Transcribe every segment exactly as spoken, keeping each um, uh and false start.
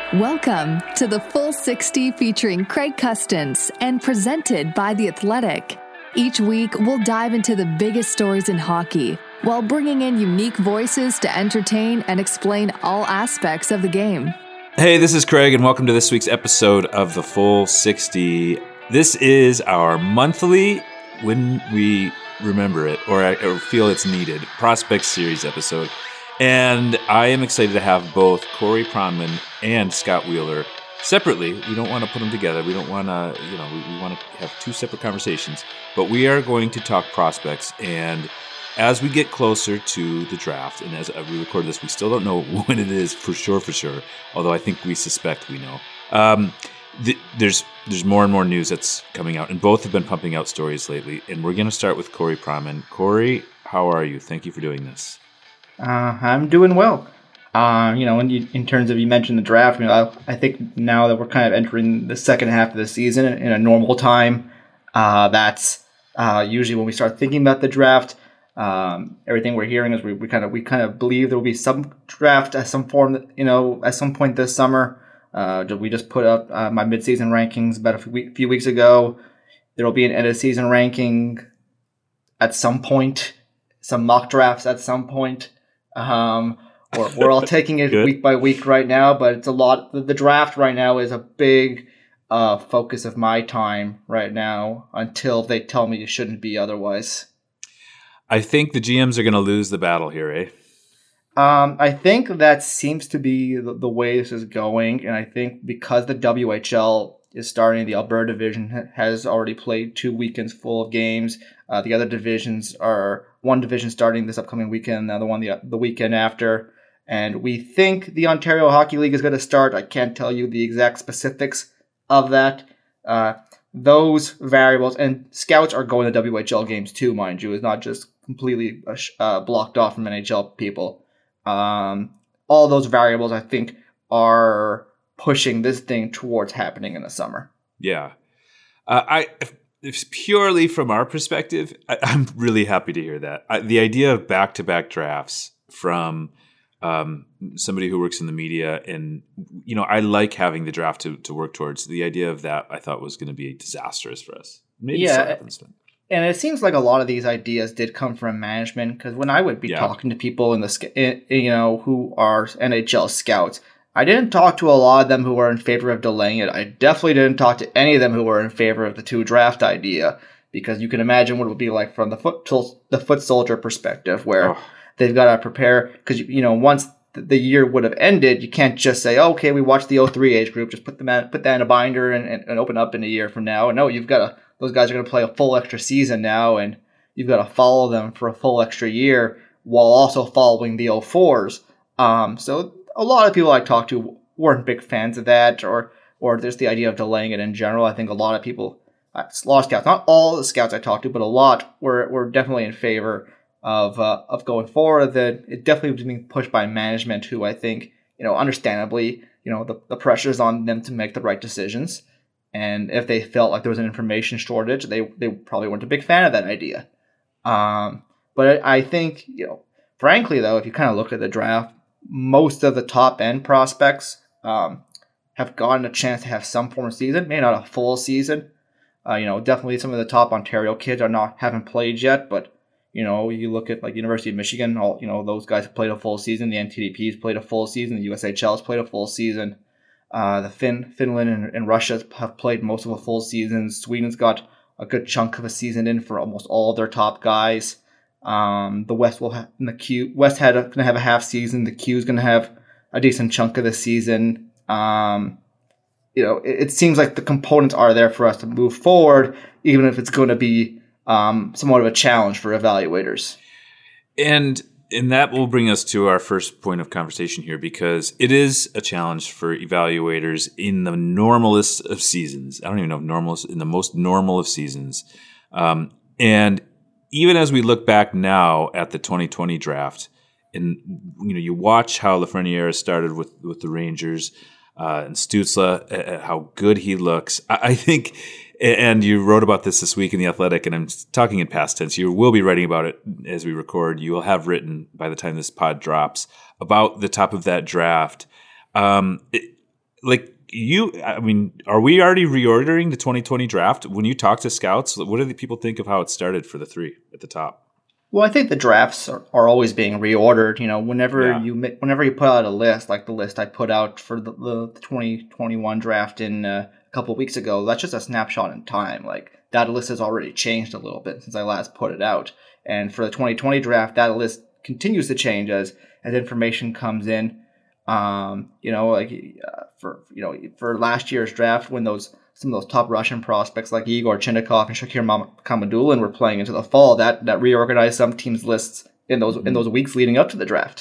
Welcome to the Full sixty featuring Craig Custance and presented by The Athletic. Each week, we'll dive into the biggest stories in hockey while bringing in unique voices to entertain and explain all aspects of the game. Hey, this is Craig, and welcome to this week's episode of the Full sixty. This is our monthly, when we remember it or, or feel it's needed, Prospect Series episode. And I am excited to have both Corey Pronman and Scott Wheeler separately. We don't want to put them together. We don't want to, you know, we, we want to have two separate conversations. But we are going to talk prospects. And as we get closer to the draft, and as we record this, we still don't know when it is for sure, for sure. Although I think we suspect we know. Um, th- there's there's more and more news that's coming out, and both have been pumping out stories lately. And we're going to start with Corey Pronman. Corey, how are you? Thank you for doing this. Uh, I'm doing well. Uh, you know, in, in terms of, you mentioned the draft, you know, I, I think now that we're kind of entering the second half of the season in a normal time, uh, that's uh, usually when we start thinking about the draft. Um, everything we're hearing is we, we kind of we kind of believe there will be some draft at some form, you know, at some point this summer. Uh, we just put up uh, my midseason rankings about a few, few weeks ago. There will be an end of season ranking at some point, some mock drafts at some point. Um, we're, we're all taking it week by week right now, but it's a lot. The, the draft right now is a big uh, focus of my time right now until they tell me it shouldn't be otherwise. I think the G Ms are going to lose the battle here, eh? Um, I think that seems to be the, the way this is going, and I think because the W H L is starting, the Alberta division has already played two weekends full of games. Uh, the other divisions are one division starting this upcoming weekend, the other one the, the weekend after. And we think the Ontario Hockey League is going to start. I can't tell you the exact specifics of that. Uh, those variables, and scouts are going to W H L games too, mind you. It's not just completely uh, blocked off from N H L people. Um, all those variables, I think, are pushing this thing towards happening in the summer. Yeah. Uh, I... If purely from our perspective, I, I'm really happy to hear that. I, the idea of back-to-back drafts from um, somebody who works in the media, and you know, I like having the draft to, to work towards. The idea of that, I thought, was going to be disastrous for us. Maybe yeah, so happens. And it seems like a lot of these ideas did come from management, because when I would be yeah. talking to people in the you know who are N H L scouts, I didn't talk to a lot of them who were in favor of delaying it. I definitely didn't talk to any of them who were in favor of the two draft idea, because you can imagine what it would be like from the foot the foot soldier perspective, where oh. they've got to prepare, because you know once the year would have ended, you can't just say, oh, okay, we watched the oh three age group, just put them at, put that in a binder and, and, and open up in a year from now. And no, you've got to, those guys are going to play a full extra season now, and you've got to follow them for a full extra year while also following the oh fours. Um, so. A lot of people I talked to weren't big fans of that, or or just the idea of delaying it in general. I think a lot of people, a lot of scouts, not all the scouts I talked to, but a lot were were definitely in favor of uh, of going forward. That it definitely was being pushed by management, who I think, you know, understandably, you know, the the pressure's on them to make the right decisions. And if they felt like there was an information shortage, they they probably weren't a big fan of that idea. Um, but I think, you know, frankly though, if you kind of look at the draft, most of the top end prospects um, have gotten a chance to have some form of season, maybe not a full season. Uh, you know, definitely some of the top Ontario kids are not haven't played yet, but you know, you look at like University of Michigan, all you know, those guys have played a full season. The N T D P has played a full season. The U S H L has played a full season. Uh, the Fin Finland and, and Russia have played most of a full season. Sweden's got a good chunk of a season in for almost all of their top guys. Um, the West will have the Q. West had going to have a half season. The Q is going to have a decent chunk of the season. Um, you know, it, it seems like the components are there for us to move forward, even if it's going to be um, somewhat of a challenge for evaluators. And and that will bring us to our first point of conversation here, because it is a challenge for evaluators in the normalest of seasons. I don't even know if normalist in the most normal of seasons, um, and. Even as we look back now at the twenty twenty draft, and you know, you watch how Lafreniere started with, with the Rangers, uh, and Stützle, uh, how good he looks. I, I think, and you wrote about this this week in The Athletic, and I'm talking in past tense. You will be writing about it as we record. You will have written by the time this pod drops about the top of that draft. Um, it, like you, I mean, are we already reordering the twenty twenty draft? When you talk to scouts, what do the people think of how it started for the three at the top? Well, I think the drafts are, are always being reordered. You know, whenever Yeah. you whenever you put out a list, like the list I put out for the, the twenty twenty-one draft in uh, a couple of weeks ago, that's just a snapshot in time. Like that list has already changed a little bit since I last put it out. And for the twenty twenty draft, that list continues to change as as information comes in. Um, you know, like uh, for you know for last year's draft, when those some of those top Russian prospects like Igor Chinnikov and Shakir Mamadulin were playing into the fall, that that reorganized some teams' lists in those in those weeks leading up to the draft.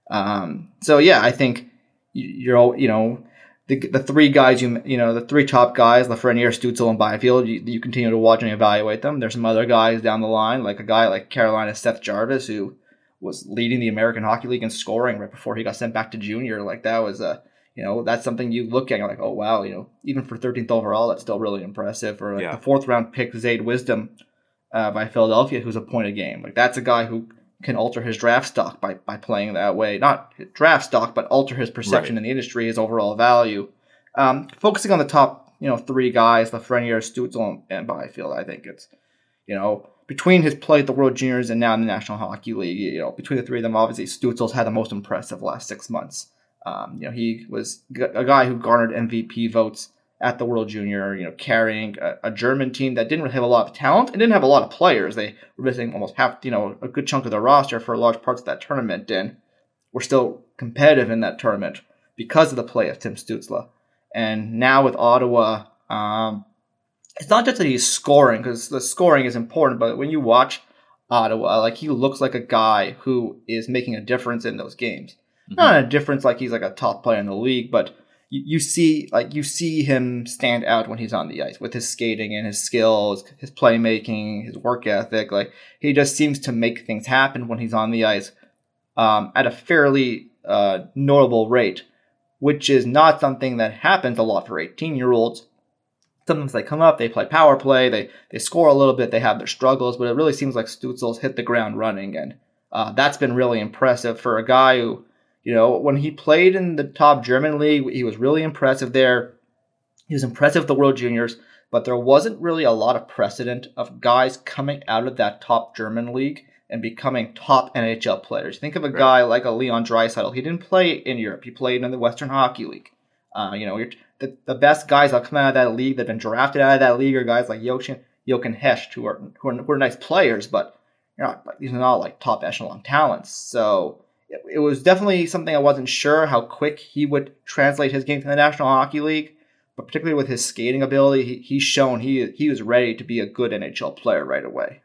Um, so yeah, I think you're all you know the the three guys you you know the three top guys, Lafreniere, Stützle, and Byfield. You, you continue to watch and evaluate them. There's some other guys down the line, like a guy like Carolina's Seth Jarvis, who was leading the American Hockey League in scoring right before he got sent back to junior. Like that was a, you know, that's something you look at and you're like, oh wow, you know, even for thirteenth overall, that's still really impressive. Or like Yeah. the fourth round pick, Zayd Wisdom uh, by Philadelphia, who's a point a game. Like that's a guy who can alter his draft stock by, by playing that way. Not draft stock, but alter his perception Right. in the industry, his overall value. Um, focusing on the top, you know, three guys, Lafreniere, Stützle, and Byfield, I think it's, you know, between his play at the World Juniors and now in the National Hockey League, you know, between the three of them, obviously Stützle's had the most impressive last six months. Um, you know, he was a guy who garnered M V P votes at the World Junior, you know, carrying a, a German team that didn't really have a lot of talent and didn't have a lot of players. They were missing almost half, you know, a good chunk of their roster for large parts of that tournament, and were still competitive in that tournament because of the play of Tim Stützle. And now with Ottawa, um, it's not just that he's scoring, because the scoring is important, but when you watch Ottawa, like he looks like a guy who is making a difference in those games. Mm-hmm. Not a difference like he's like a top player in the league, but you, you see like you see him stand out when he's on the ice with his skating and his skills, his playmaking, his work ethic. Like he just seems to make things happen when he's on the ice um, at a fairly uh, notable rate, which is not something that happens a lot for eighteen-year-olds. Sometimes they come up, they play power play, they they score a little bit, they have their struggles, but it really seems like Stützle's hit the ground running, and uh, that's been really impressive for a guy who, you know, when he played in the top German league, he was really impressive there. He was impressive at the World Juniors, but there wasn't really a lot of precedent of guys coming out of that top German league and becoming top N H L players. Think of a guy like a Leon Draisaitl. He didn't play in Europe. He played in the Western Hockey League. Uh, you know, you're The, the best guys that come out of that league, that have been drafted out of that league, are guys like Jochen, Jochen Hecht, who are, who are who are nice players, but you're not like these are not like top echelon talents. So it, it was definitely something I wasn't sure how quick he would translate his game to the National Hockey League, but particularly with his skating ability, he, he's shown he he was ready to be a good N H L player right away.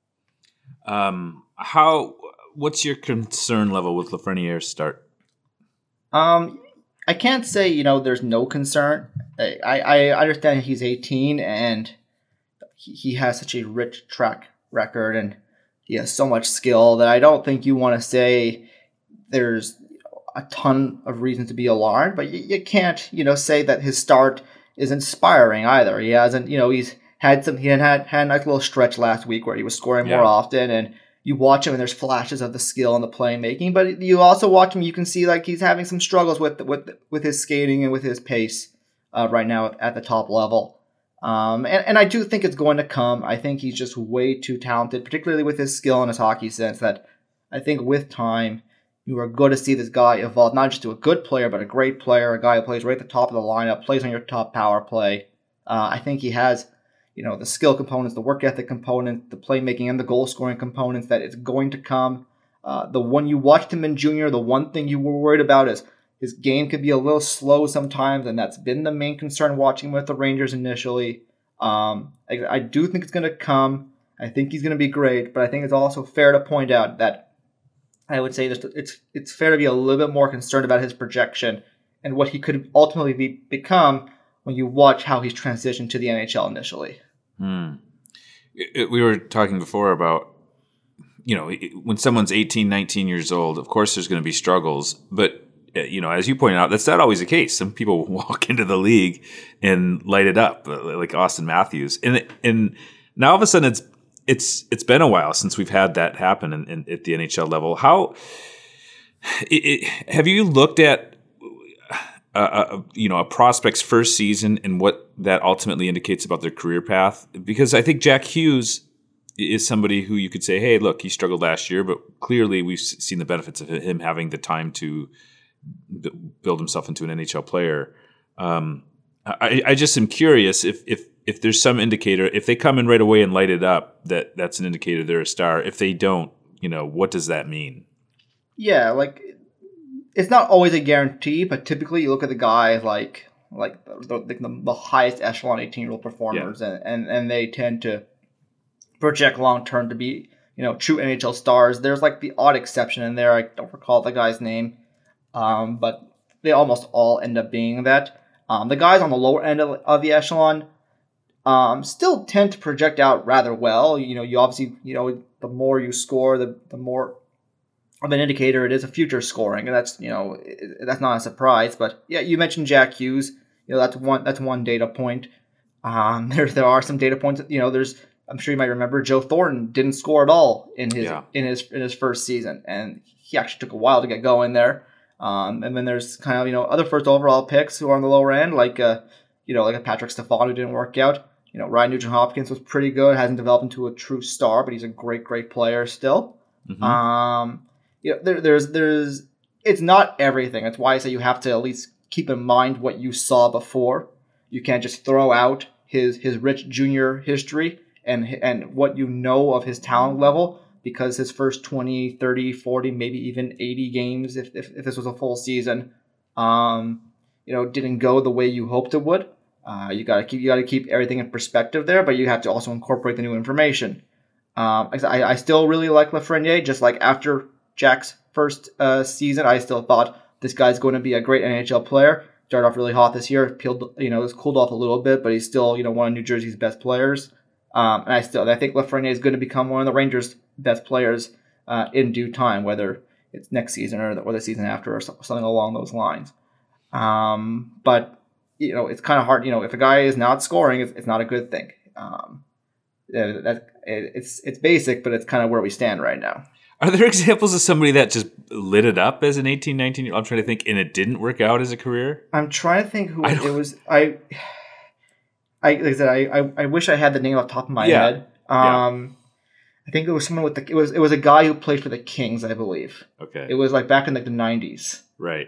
Um, how? What's your concern level with Lafreniere's start? Um. I can't say, you know, there's no concern. I, I understand he's eighteen and he, he has such a rich track record and he has so much skill that I don't think you want to say there's a ton of reasons to be alarmed, but you, you can't, you know, say that his start is inspiring either. He hasn't, you know, he's had some, he had, had a nice little stretch last week where he was scoring yeah. more often, and you watch him and there's flashes of the skill and the playmaking, but you also watch him, you can see like he's having some struggles with with with his skating and with his pace uh, right now at the top level. Um, and, and I do think it's going to come. I think he's just way too talented, particularly with his skill and his hockey sense, that I think with time you are going to see this guy evolve not just to a good player, but a great player, a guy who plays right at the top of the lineup, plays on your top power play. Uh, I think he has, you know, the skill components, the work ethic component, the playmaking, and the goal scoring components that it's going to come. Uh, the one you watched him in junior, the one thing you were worried about is his game could be a little slow sometimes, and that's been the main concern watching him with the Rangers initially. Um, I, I do think it's going to come. I think he's going to be great, but I think it's also fair to point out that I would say that it's it's fair to be a little bit more concerned about his projection and what he could ultimately be, become when you watch how he's transitioned to the N H L initially. Hmm. It, we were talking before about, you know, when someone's eighteen, nineteen years old, of course there's going to be struggles. But, you know, as you pointed out, that's not always the case. Some people walk into the league and light it up, like Austin Matthews. And and now all of a sudden it's it's it's been a while since we've had that happen in, in, at the N H L level. How it, it, have you looked at uh, you know, a prospect's first season and what that ultimately indicates about their career path. Because I think Jack Hughes is somebody who you could say, hey, look, he struggled last year, but clearly we've seen the benefits of him having the time to b- build himself into an N H L player. Um, I, I just am curious if, if if there's some indicator, if they come in right away and light it up, that that's an indicator they're a star. If they don't, you know, what does that mean? Yeah, like, it's not always a guarantee, but typically you look at the guys like like the, the, the highest echelon eighteen-year-old performers, yeah. and, and, and they tend to project long-term to be, you know, true N H L stars. There's like the odd exception in there. I don't recall the guy's name, um, but they almost all end up being that. Um, the guys on the lower end of, of the echelon um, still tend to project out rather well. You know, you obviously, you know, the more you score, the, the more of an indicator it is of future scoring, and that's, you know, that's not a surprise. But yeah, you mentioned Jack Hughes. You know, that's one that's one data point. Um, there there are some data points. You know, there's I'm sure you might remember Joe Thornton didn't score at all in his yeah. in his in his first season, and he actually took a while to get going there. Um, and then there's kind of, you know, other first overall picks who are on the lower end, like uh, you know, like a Patrick Stefan who didn't work out. You know, Ryan Nugent-Hopkins was pretty good, hasn't developed into a true star, but he's a great, great player still. Mm-hmm. Um, you know, there, there's, there's, it's not everything. That's why I say you have to at least keep in mind what you saw before. You can't just throw out his, his rich junior history and, and what you know of his talent level, because his first twenty, thirty, forty, maybe even eighty games, if, if, if this was a full season, um, you know, didn't go the way you hoped it would. Uh, you gotta keep you gotta keep everything in perspective there, but you have to also incorporate the new information. Um, I, I still really like Lafreniere. Just like after Jack's first uh, season, I still thought this guy's going to be a great N H L player. Started off really hot this year. Peeled, you know, was cooled off a little bit, but he's still, you know, one of New Jersey's best players. Um, and I still I think Lafreniere is going to become one of the Rangers' best players uh, in due time, whether it's next season or the, or the season after or something along those lines. Um, but you know, it's kind of hard. You know, if a guy is not scoring, it's, it's not a good thing. Um, that it, it's it's basic, but it's kind of where we stand right now. Are there examples of somebody that just lit it up as an eighteen, nineteen year old? I'm trying to think, and it didn't work out as a career? I'm trying to think who it was. I, I like I said, I, I, I wish I had the name off the top of my yeah. head. Um, yeah. I think it was someone with the. It was it was a guy who played for the Kings, I believe. Okay. It was like back in like the nineties. Right.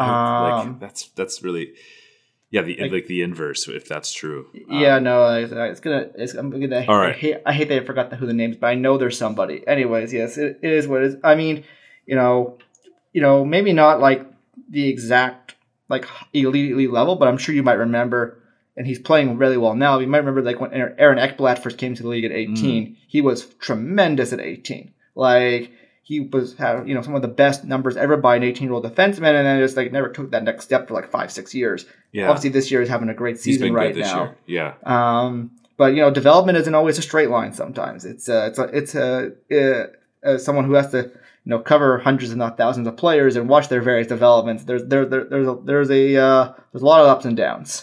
Um, like that's that's really. Yeah, the like, like the inverse, if that's true. Yeah, um, no, it's, it's gonna. It's, I'm gonna. All right. I hate, I hate that I forgot the, who the names, but I know there's somebody. Anyways, yes, it, it is what it is. I mean, you know, you know, maybe not like the exact like elite, elite level, but I'm sure you might remember, and he's playing really well now. You might remember like when Aaron Ekblad first came to the league at eighteen, mm. he was tremendous at eighteen. Like. He was had you know some of the best numbers ever by an eighteen-year-old defenseman, and then just like never took that next step for like five, six years. Yeah. Obviously, this year is having a great season he's been right good this now. Year. Yeah. Um, but you know, development isn't always a straight line. Sometimes it's uh, it's a, it's a, uh, uh, someone who has to you know cover hundreds, if not thousands, of players and watch their various developments. There's there, there there's a there's a uh, there's a lot of ups and downs.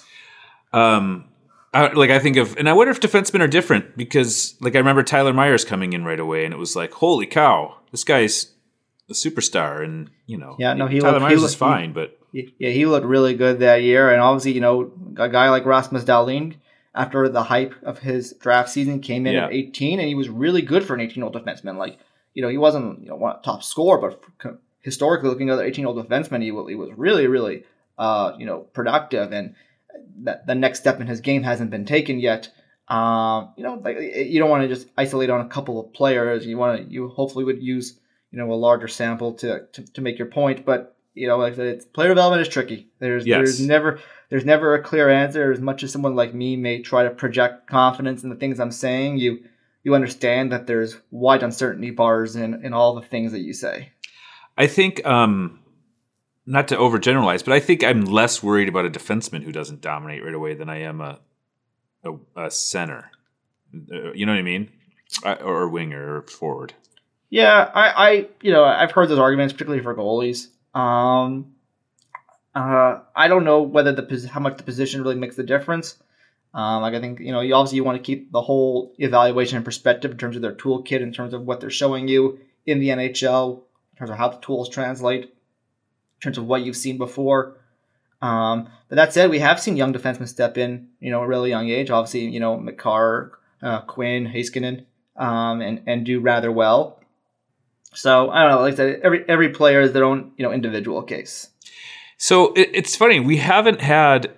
Um. I, like I think of, and I wonder if defensemen are different because, like, I remember Tyler Myers coming in right away, and it was like, holy cow, this guy's a superstar, and you know, yeah, no, he Tyler looked, Myers he is fine, he, but yeah, he looked really good that year, and obviously, you know, a guy like Rasmus Dahlin, after the hype of his draft season, came in yeah. at eighteen, and he was really good for an eighteen-year-old defenseman. Like, you know, he wasn't you know one top scorer, but historically looking at other eighteen-year-old defensemen, he, he was really, really, uh, you know, productive, and that the next step in his game hasn't been taken yet. Um, you know, like you don't want to just isolate on a couple of players. You want to, you hopefully would use, you know, a larger sample to, to, to make your point. But, you know, like I said, it's, player development is tricky. There's, yes. there's never, there's never a clear answer. As much as someone like me may try to project confidence in the things I'm saying, you, you understand that there's wide uncertainty bars in, in all the things that you say. I think, um, not to overgeneralize, but I think I'm less worried about a defenseman who doesn't dominate right away than I am a a, a center. You know what I mean? I, or a winger or forward. Yeah, I, I, you know, I've heard those arguments, particularly for goalies. Um, uh, I don't know whether the how much the position really makes the difference. Um, like I think you know, you obviously you want to keep the whole evaluation in perspective in terms of their toolkit, in terms of what they're showing you in the N H L, in terms of how the tools translate. In terms of what you've seen before. Um, but that said, we have seen young defensemen step in, you know, at a really young age. Obviously, you know, Makar, uh, Quinn, Heiskanen, um, and, and do rather well. So, I don't know, like I said, every every player is their own, you know, individual case. So, it, it's funny. We haven't had,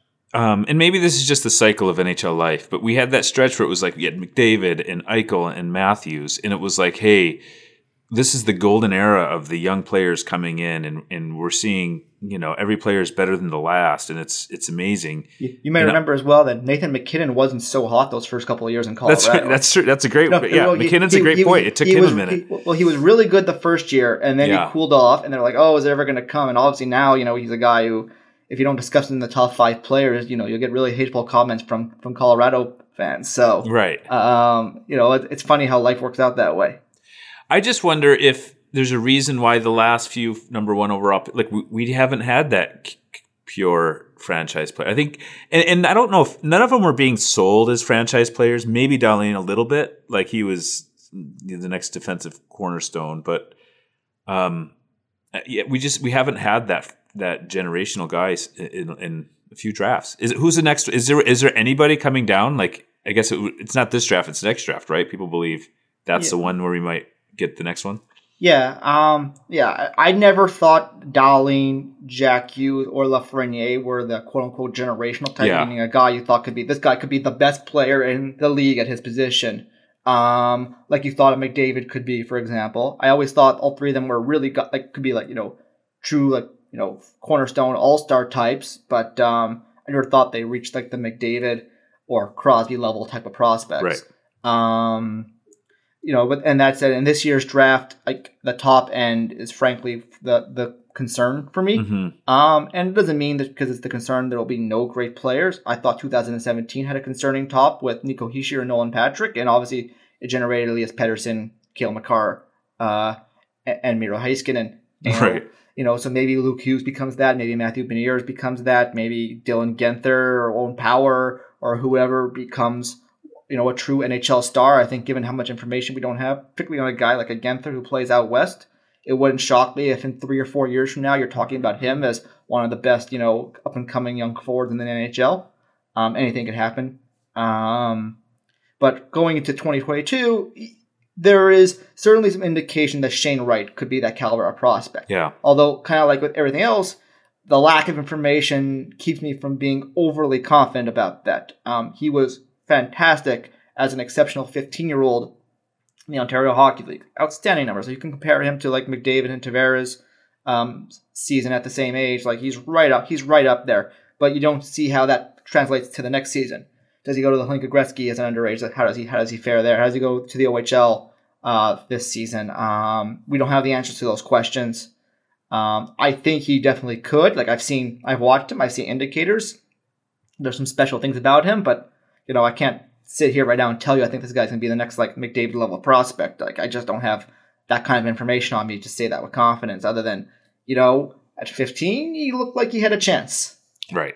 um, and maybe this is just the cycle of N H L life, but we had that stretch where it was like we had McDavid and Eichel and Matthews, and it was like, hey, this is the golden era of the young players coming in, and, and we're seeing, you know, every player is better than the last, and it's it's amazing. You, you may and remember I, as well that Nathan MacKinnon wasn't so hot those first couple of years in Colorado. That's that's true. That's a great no, yeah. Well, McKinnon's he, a great he, point. He, it took he him was, a minute. He, well, he was really good the first year, and then yeah. he cooled off, and they're like, oh, is it ever going to come? And obviously now, you know, he's a guy who, if you don't discuss him in the top five players, you know, you'll get really hateful comments from from Colorado fans. So right, um, you know, it, it's funny how life works out that way. I just wonder if there's a reason why the last few number one overall, like we, we haven't had that c- pure franchise player. I think, and, and I don't know if none of them were being sold as franchise players. Maybe Dahlin a little bit, like he was the next defensive cornerstone, but um, yeah, we just we haven't had that that generational guys in, in a few drafts. Is it, who's the next? Is there is there anybody coming down? Like I guess it, it's not this draft; it's the next draft, right? People believe that's yeah. the one where we might get the next one. Yeah, um, yeah. I never thought Dahlin, Jack Hughes, or Lafreniere were the quote-unquote generational type, yeah. meaning a guy you thought could be, this guy could be the best player in the league at his position. Um, like you thought a McDavid could be, for example. I always thought all three of them were really, got, like, could be like, you know, true, like, you know, cornerstone all-star types, but um, I never thought they reached, like, the McDavid or Crosby level type of prospects. Right. Um... You know, but and that said, in this year's draft, like the top end is frankly the the concern for me. Mm-hmm. Um, and it doesn't mean that because it's the concern there will be no great players. I thought two thousand seventeen had a concerning top with Nico Hischier and Nolan Patrick, and obviously it generated Elias Pettersson, Cale Makar, uh, and, and Miro Heiskanen. And, right. You know, so maybe Luke Hughes becomes that, maybe Matthew Beniers becomes that, maybe Dylan Guenther or Owen Power or whoever becomes, you know, a true N H L star. I think given how much information we don't have, particularly on a guy like a Guenther who plays out west, it wouldn't shock me if in three or four years from now you're talking about him as one of the best, you know, up-and-coming young forwards in the N H L. Um, anything could happen. Um, but going into twenty twenty-two, there is certainly some indication that Shane Wright could be that caliber of prospect. Yeah. Although, kind of like with everything else, the lack of information keeps me from being overly confident about that. Um, he was fantastic as an exceptional fifteen-year-old in the Ontario Hockey League. Outstanding numbers. So you can compare him to like McDavid and Tavares' um, season at the same age. Like he's right up, he's right up there. But you don't see how that translates to the next season. Does he go to the Hlinka Gretzky as an underage? How does he how does he fare there? How does he go to the O H L uh, this season? Um, we don't have the answers to those questions. Um, I think he definitely could. Like I've seen, I've watched him. I've seen indicators. There's some special things about him, but you know, I can't sit here right now and tell you I think this guy's going to be the next like McDavid level prospect. Like I just don't have that kind of information on me to say that with confidence other than, you know, at fifteen, he looked like he had a chance. Right.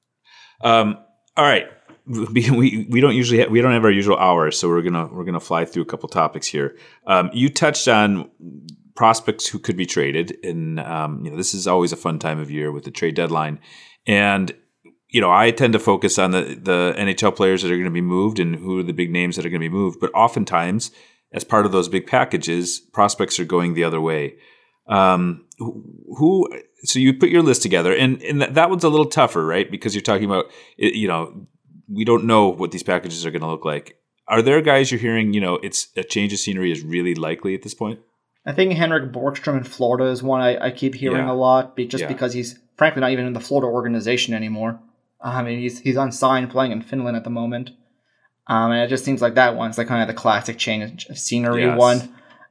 Um, all right. We, we, we don't usually have, we don't have our usual hours, so we're going to, we're going to fly through a couple topics here. Um, you touched on prospects who could be traded, and um, you know, this is always a fun time of year with the trade deadline. And you know, I tend to focus on the, the N H L players that are going to be moved and who are the big names that are going to be moved. But oftentimes, as part of those big packages, prospects are going the other way. Um, who? So you put your list together, and, and that, that one's a little tougher, right? Because you're talking about, you know, we don't know what these packages are going to look like. Are there guys you're hearing, you know, it's a change of scenery is really likely at this point? I think Henrik Borgstrom in Florida is one I, I keep hearing yeah. a lot, just yeah. because he's frankly not even in the Florida organization anymore. I mean, he's he's unsigned playing in Finland at the moment. Um, and it just seems like that one's like kind of the classic change of scenery yes. one.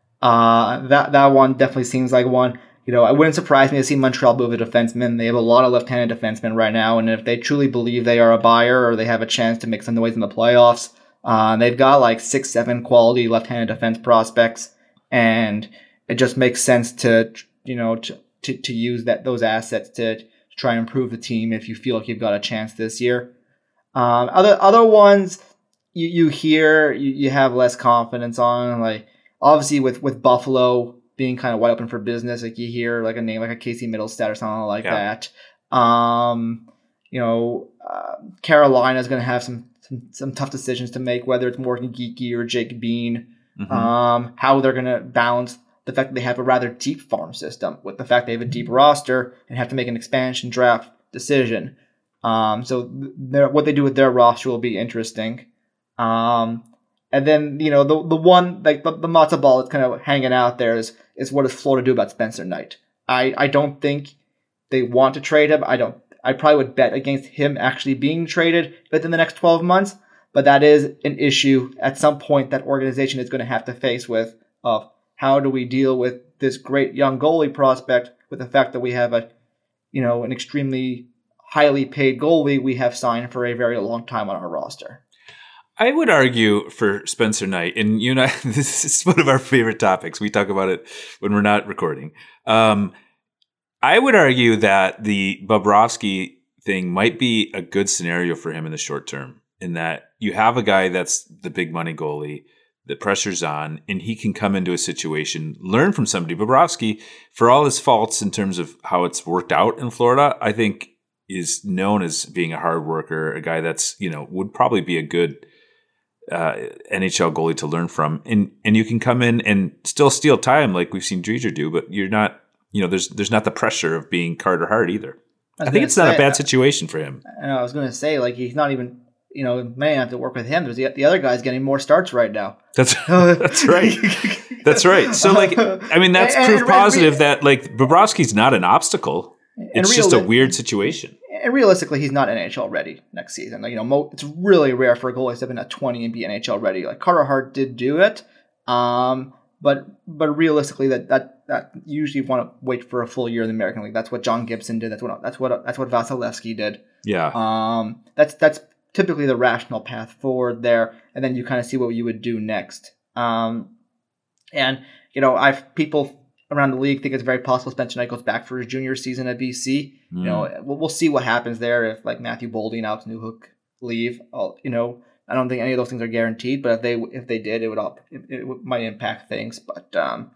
Uh, that that one definitely seems like one. You know, it wouldn't surprise me to see Montreal move a defenseman. They have a lot of left-handed defensemen right now, and if they truly believe they are a buyer or they have a chance to make some noise in the playoffs, uh, they've got like six, seven quality left-handed defense prospects, and it just makes sense to, you know, to to, to use that those assets to try and improve the team if you feel like you've got a chance this year. Um, other other ones you, you hear you, you have less confidence on, like obviously with, with Buffalo being kind of wide open for business, like you hear like a name like a Casey Middlestat or something like yeah. that. Um, you know, uh, Carolina is going to have some, some some tough decisions to make, whether it's Morgan Geekie or Jake Bean. Mm-hmm. Um, how they're going to balance the fact that they have a rather deep farm system with the fact they have a deep roster and have to make an expansion draft decision. Um, so th- what they do with their roster will be interesting. Um, and then, you know, the the one, like the, the matzo ball that's kind of hanging out there is, is what does Florida do about Spencer Knight? I, I don't think they want to trade him. I don't, I probably would bet against him actually being traded within the next twelve months, but that is an issue at some point that organization is going to have to face with of how do we deal with this great young goalie prospect with the fact that we have a, you know, an extremely highly paid goalie we have signed for a very long time on our roster. I would argue for Spencer Knight, and you know, this is one of our favorite topics. We talk about it when we're not recording. Um, I would argue that the Bobrovsky thing might be a good scenario for him in the short term, in that you have a guy that's the big money goalie, the pressure's on, and he can come into a situation, learn from somebody. Bobrovsky, for all his faults in terms of how it's worked out in Florida, I think is known as being a hard worker, a guy that's, you know, would probably be a good uh, N H L goalie to learn from. And and you can come in and still steal time like we've seen Driedger do, but you're not, you know, there's there's not the pressure of being Carter Hart either. I, I think it's say, not a bad situation for him. I, I was going to say, like, he's not even, you know, may have to work with him. There's the, the other guy's getting more starts right now. That's that's right. That's right. So, like, I mean, that's and, proof and, positive and, that, like, Bobrovsky's not an obstacle. It's real, just a weird situation. And realistically, he's not N H L ready next season. Like, you know, mo- it's really rare for a goalie to step in at twenty and be N H L ready. Like, Carter Hart did do it, um, but but realistically, that that that you usually want to wait for a full year in the American League. That's what John Gibson did. That's what that's what that's what Vasilevsky did. Yeah. Um. That's that's typically the rational path forward there, and then you kind of see what you would do next. Um, and you know, I've people around the league think it's very possible Spencer Knight goes back for his junior season at B C. Mm. You know, we'll, we'll see what happens there if like Matthew Boldy and Alex Newhook leave. I'll, you know, I don't think any of those things are guaranteed, but if they if they did, it would all it, it might impact things. But um,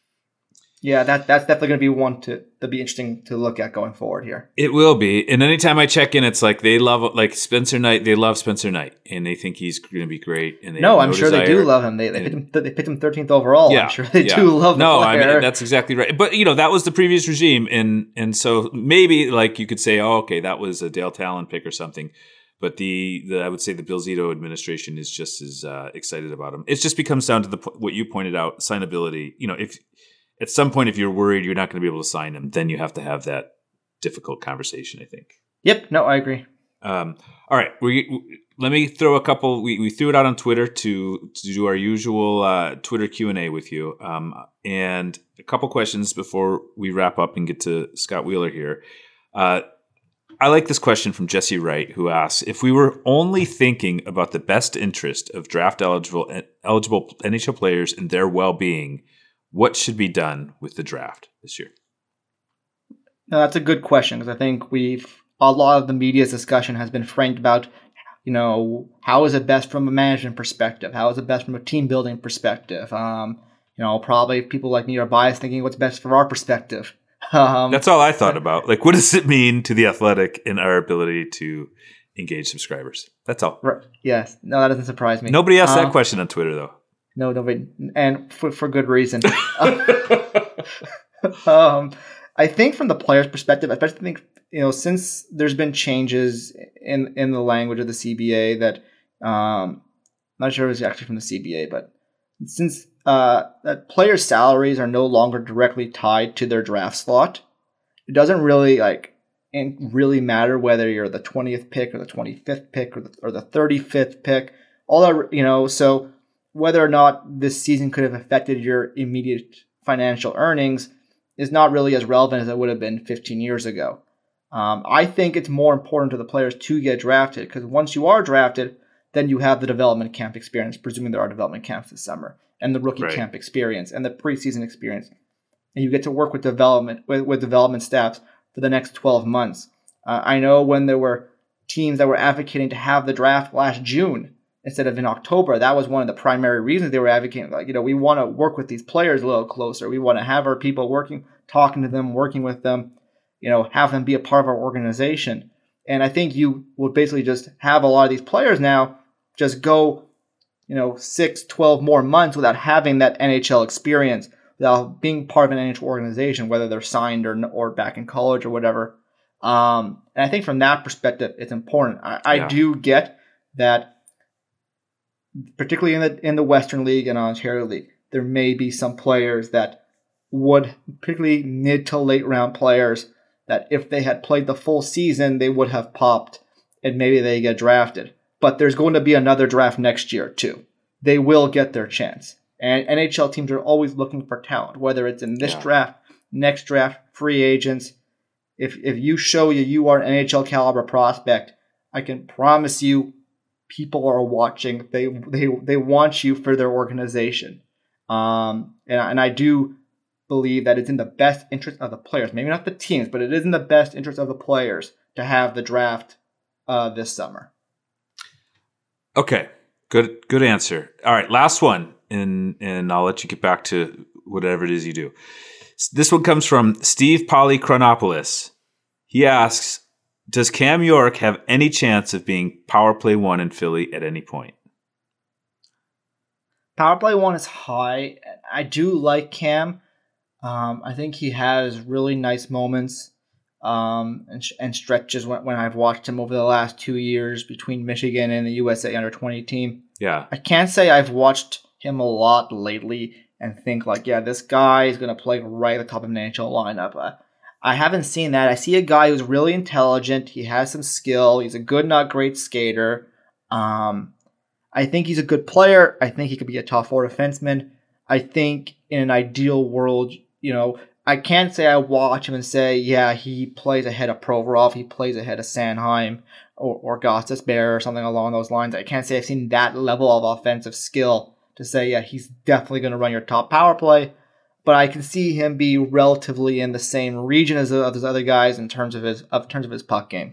yeah, that that's definitely going to be one to to be interesting to look at going forward here. It will be. And anytime I check in, it's like they love like Spencer Knight. They love Spencer Knight, and they think he's going to be great. And they no, I'm no sure desire. they do love him. They they picked him, they picked him thirteenth overall. Yeah, I'm sure they yeah. do love him. No, I mean that's exactly right. But you know that was the previous regime, and and so maybe like you could say, oh, okay, that was a Dale Talon pick or something. But the, the I would say the Bill Zito administration is just as uh, excited about him. It just becomes down to the what you pointed out, signability. You know, if at some point if you're worried you're not going to be able to sign him, then you have to have that difficult conversation, I think. Yep. No, I agree. Um, all right. We, we let me throw a couple. We, we threw it out on Twitter to to do our usual uh, Twitter Q and A with you, um, and a couple questions before we wrap up and get to Scott Wheeler here. Uh, I like this question from Jesse Wright, who asks, if we were only thinking about the best interest of draft eligible eligible N H L players and their well-being, what should be done with the draft this year? No, that's a good question, because I think we've a lot of the media's discussion has been framed about, you know, how is it best from a management perspective? How is it best from a team building perspective? Um, you know, probably people like me are biased thinking what's best from our perspective. Um, That's all I thought about. Like, what does it mean to The Athletic and our ability to engage subscribers? That's all. Right. Yes. No, that doesn't surprise me. Nobody asked um, that question on Twitter, though. No, nobody. And for, for good reason. um, I think from the player's perspective, I especially think, you know, since there's been changes in, in the language of the C B A that, um, I'm not sure it was actually from the C B A, but since uh, that players' salaries are no longer directly tied to their draft slot, it doesn't really like really matter whether you're the twentieth pick or the twenty-fifth pick or the, or the thirty-fifth pick. All that, you know, so whether or not this season could have affected your immediate financial earnings is not really as relevant as it would have been fifteen years ago. Um, I think it's more important to the players to get drafted, because once you are drafted, then you have the development camp experience, presuming there are development camps this summer, and the rookie right. camp experience and the preseason experience. And you get to work with development with, with development staffs for the next twelve months. Uh, I know when there were teams that were advocating to have the draft last June instead of in October, that was one of the primary reasons they were advocating. Like, you know, we want to work with these players a little closer. We want to have our people working, talking to them, working with them. you know, have them be a part of our organization. And I think you would basically just have a lot of these players now just go, you know, six, twelve more months without having that N H L experience, without being part of an N H L organization, whether they're signed or or back in college or whatever. Um, and I think from that perspective, it's important. I, I yeah. do get that, particularly in the in the Western League and Ontario League, there may be some players that would, particularly mid to late round players, that if they had played the full season, they would have popped and maybe they get drafted. But there's going to be another draft next year too. They will get their chance. And N H L teams are always looking for talent, whether it's in this yeah. draft, next draft, free agents. If if you show you you are an N H L caliber prospect, I can promise you people are watching. They they they want you for their organization. Um, and, and I do believe that it's in the best interest of the players, maybe not the teams, but it is in the best interest of the players to have the draft uh, this summer. Okay, good good answer. All right, last one, and and I'll let you get back to whatever it is you do. This one comes from Steve Polychronopoulos. He asks, does Cam York have any chance of being power play one in Philly at any point? Power play one is high. I do like Cam. Um, I think he has really nice moments um, and, and stretches when, when I've watched him over the last two years between Michigan and the U S A under twenty team. Yeah. I can't say I've watched him a lot lately and think like, yeah, this guy is going to play right at the top of an N H L lineup. Uh, I haven't seen that. I see a guy who's really intelligent. He has some skill. He's a good, not great skater. Um, I think he's a good player. I think he could be a top four defenseman. I think in an ideal world, you know, I can't say I watch him and say, yeah, he plays ahead of Provorov, he plays ahead of Sanheim or, or Gostis Bear or something along those lines. I can't say I've seen that level of offensive skill to say, yeah, he's definitely going to run your top power play. But I can see him be relatively in the same region as the, those other guys in terms of his of terms of his puck game.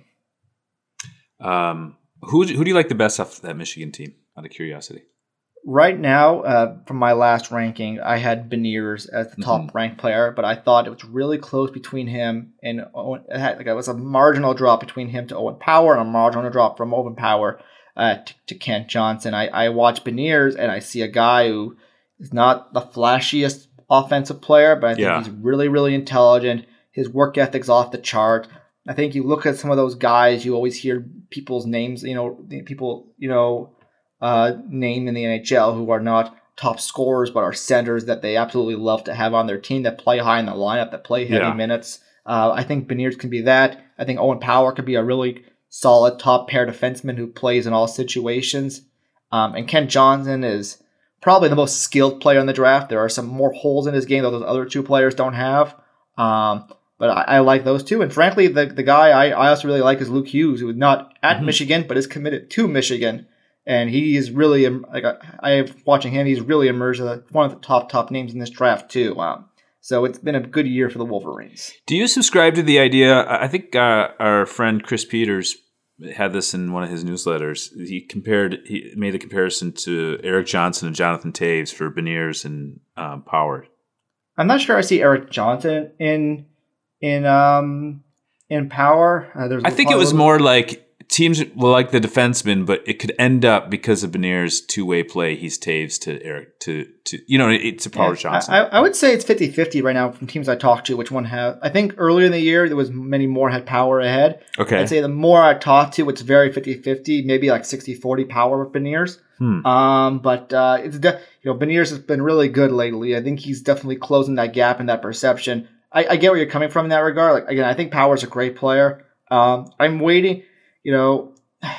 Um, who who do you like the best off that Michigan team? Out of curiosity. Right now, uh, from my last ranking, I had Beniers as the top mm-hmm. ranked player, but I thought it was really close between him and Owen. It, had, like, it was a marginal drop between him to Owen Power and a marginal drop from Owen Power uh, to, to Kent Johnson. I, I watch Beniers and I see a guy who is not the flashiest offensive player, but I think yeah. he's really, really intelligent. His work ethic's off the chart. I think you look at some of those guys, you always hear people's names, you know, people, you know, uh, name in the N H L who are not top scorers, but are centers that they absolutely love to have on their team, that play high in the lineup, that play heavy yeah. minutes. Uh, I think Beniers can be that. I think Owen Power could be a really solid top pair defenseman who plays in all situations. Um, and Kent Johnson is probably the most skilled player in the draft. There are some more holes in his game that those other two players don't have. Um, but I, I like those two. And frankly, the, the guy I, I also really like is Luke Hughes, who is not at mm-hmm. Michigan, but is committed to Michigan. And he is really, like I have watching him, he's really emerged as one of the top, top names in this draft too. Um, so it's been a good year for the Wolverines. Do you subscribe to the idea? I think uh, our friend Chris Peters had this in one of his newsletters. He compared, he made the comparison to Eric Johnson and Jonathan Toews for Beniers and um, Power. I'm not sure I see Eric Johnson in in um in Power. Uh, there's I think it was more like teams will like the defenseman, but it could end up because of Beniers' two-way play. He's Toews to Eric to to you know it's a Power yeah, Johnson. I, I would say it's fifty-fifty right now from teams I talked to. Which one have? I think earlier in the year there was many more had Power ahead. Okay, I'd say the more I talked to, it's very fifty-fifty, maybe like sixty-forty Power with Beniers. Hmm. Um, but uh, it's de- you know Beniers has been really good lately. I think he's definitely closing that gap in that perception. I, I get where you're coming from in that regard. Like again, I think Power's a great player. Um, I'm waiting. You know,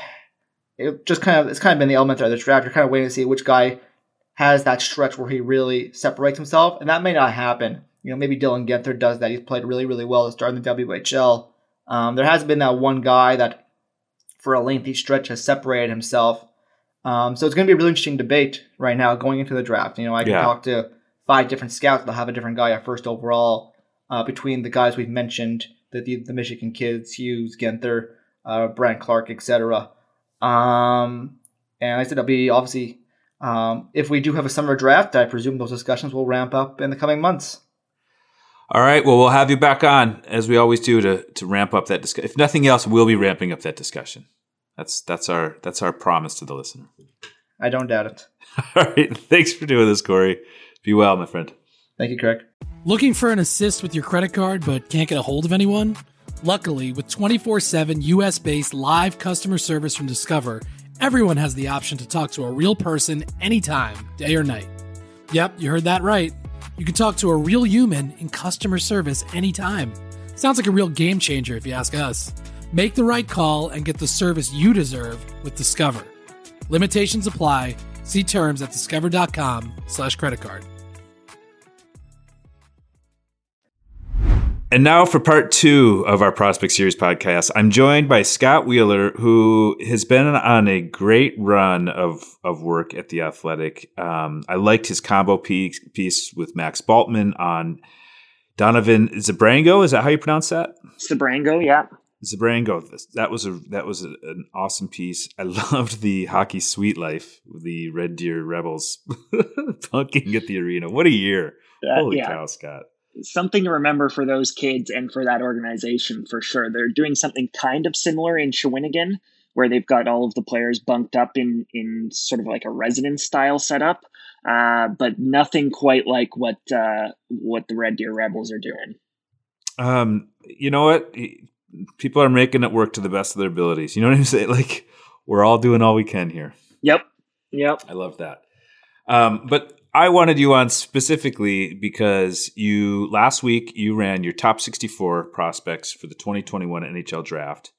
it just kind of it's kind of been the element of the draft. You're kind of waiting to see which guy has that stretch where he really separates himself, and that may not happen. You know, maybe Dylan Guenther does that. He's played really, really well to start in the W H L. Um, there has been that one guy that, for a lengthy stretch, has separated himself. Um, so it's going to be a really interesting debate right now going into the draft. You know, I can yeah. talk to five different scouts. They'll have a different guy at first overall uh, between the guys we've mentioned, the the, the Michigan kids, Hughes, Guenther, Uh, Brant Clark, et cetera. Um, and I said it'll be obviously, um, if we do have a summer draft, I presume those discussions will ramp up in the coming months. All right. Well, we'll have you back on, as we always do, to to ramp up that discussion. If nothing else, we'll be ramping up that discussion. That's that's our that's our promise to the listener. I don't doubt it. All right. Thanks for doing this, Corey. Be well, my friend. Thank you, Craig. Looking for an assist with your credit card but can't get a hold of anyone? Luckily, with twenty-four seven U S-based live customer service from Discover, everyone has the option to talk to a real person anytime, day or night. Yep, you heard that right. You can talk to a real human in customer service anytime. Sounds like a real game changer if you ask us. Make the right call and get the service you deserve with Discover. Limitations apply. See terms at discover.com slash credit card. And now for part two of our Prospect Series podcast, I'm joined by Scott Wheeler, who has been on a great run of, of work at The Athletic. Um, I liked his combo piece, piece with Max Baltman on Donovan Zabrango. Is that how you pronounce that? Zabrango, yeah. Zabrango. That was a that was a, an awesome piece. I loved the Hockey Sweet Life, the Red Deer Rebels punking at the arena. What a year. Uh, Holy yeah. cow, Scott. Something to remember for those kids and for that organization, for sure. They're doing something kind of similar in Shawinigan, where they've got all of the players bunked up in, in sort of like a residence style setup, uh, but nothing quite like what uh, what the Red Deer Rebels are doing. Um, you know what? People are making it work to the best of their abilities. You know what I'm saying? Like, we're all doing all we can here. Yep. Yep. I love that. Um, but I wanted you on specifically because you last week you ran your top sixty-four prospects for the twenty twenty-one N H L draft.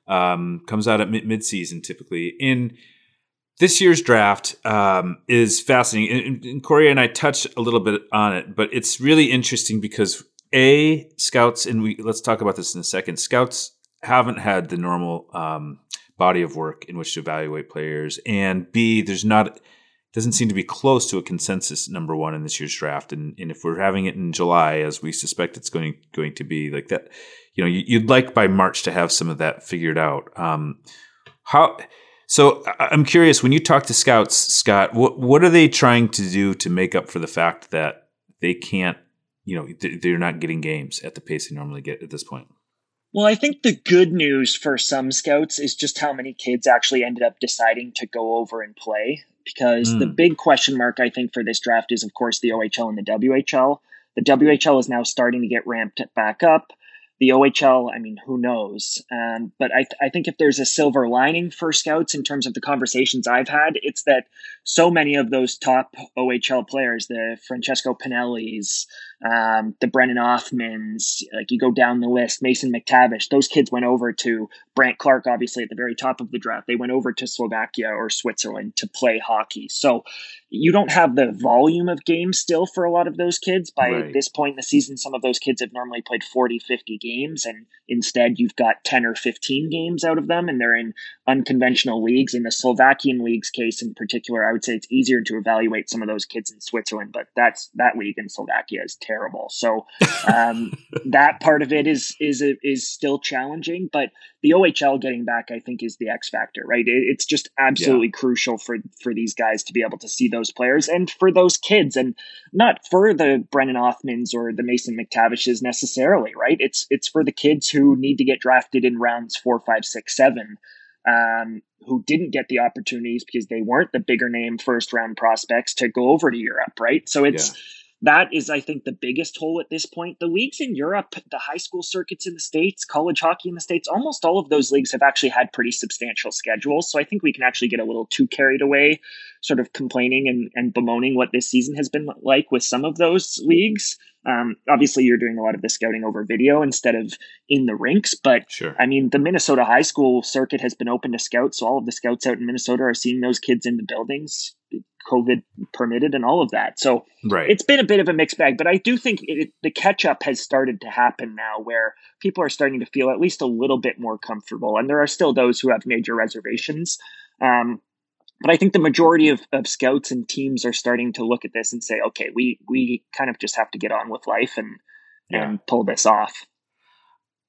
Um, comes out at mid midseason typically. In this year's draft um, is fascinating. And, and Corey and I touched a little bit on it, but it's really interesting because A, scouts, and we let's talk about this in a second. Scouts haven't had the normal um, body of work in which to evaluate players, and B, there's not. Doesn't seem to be close to a consensus number one in this year's draft. And, and if we're having it in July, as we suspect it's going going to be like that, you know, you'd like by March to have some of that figured out. Um, how? So I'm curious, when you talk to scouts, Scott, what what are they trying to do to make up for the fact that they can't, you know, they're not getting games at the pace they normally get at this point? Well, I think the good news for some scouts is just how many kids actually ended up deciding to go over and play. Because mm. the big question mark, I think, for this draft is, of course, the O H L and the W H L. The W H L is now starting to get ramped back up. The O H L, I mean, who knows? Um, but I, th- I think if there's a silver lining for scouts in terms of the conversations I've had, it's that so many of those top O H L players, the Francesco Pinellis, um, the Brennan Offmans, like you go down the list, Mason McTavish, those kids went over to Brant Clark, obviously at the very top of the draft. They went over to Slovakia or Switzerland to play hockey. So you don't have the volume of games still for a lot of those kids. By right. this point in the season, some of those kids have normally played forty, fifty games, and instead you've got ten or fifteen games out of them, and they're in unconventional leagues. In the Slovakian league's case in particular, I would say it's easier to evaluate some of those kids in Switzerland, but that's that league in Slovakia is terrible. So um, that part of it is is is still challenging, but the O H L getting back, I think, is the X factor, right? It, it's just absolutely yeah. crucial for for these guys to be able to see those players and for those kids, and not for the Brennan Offmans or the Mason McTavishes necessarily, right? It's it's for the kids who need to get drafted in rounds four, five, six, seven, um, who didn't get the opportunities because they weren't the bigger name first round prospects to go over to Europe, right? So it's. Yeah. That is, I think, the biggest hole at this point. The leagues in Europe, the high school circuits in the States, college hockey in the States, almost all of those leagues have actually had pretty substantial schedules. So I think we can actually get a little too carried away, sort of complaining and, and bemoaning what this season has been like with some of those leagues. Um, obviously, you're doing a lot of the scouting over video instead of in the rinks. But, sure. I mean, the Minnesota high school circuit has been open to scouts. So all of the scouts out in Minnesota are seeing those kids in the buildings, COVID permitted and all of that. So right. it's been a bit of a mixed bag. But I do think it, the catch-up has started to happen now where people are starting to feel at least a little bit more comfortable. And there are still those who have major reservations. Um, But I think the majority of, of scouts and teams are starting to look at this and say, okay, we we kind of just have to get on with life and, yeah. and pull this off.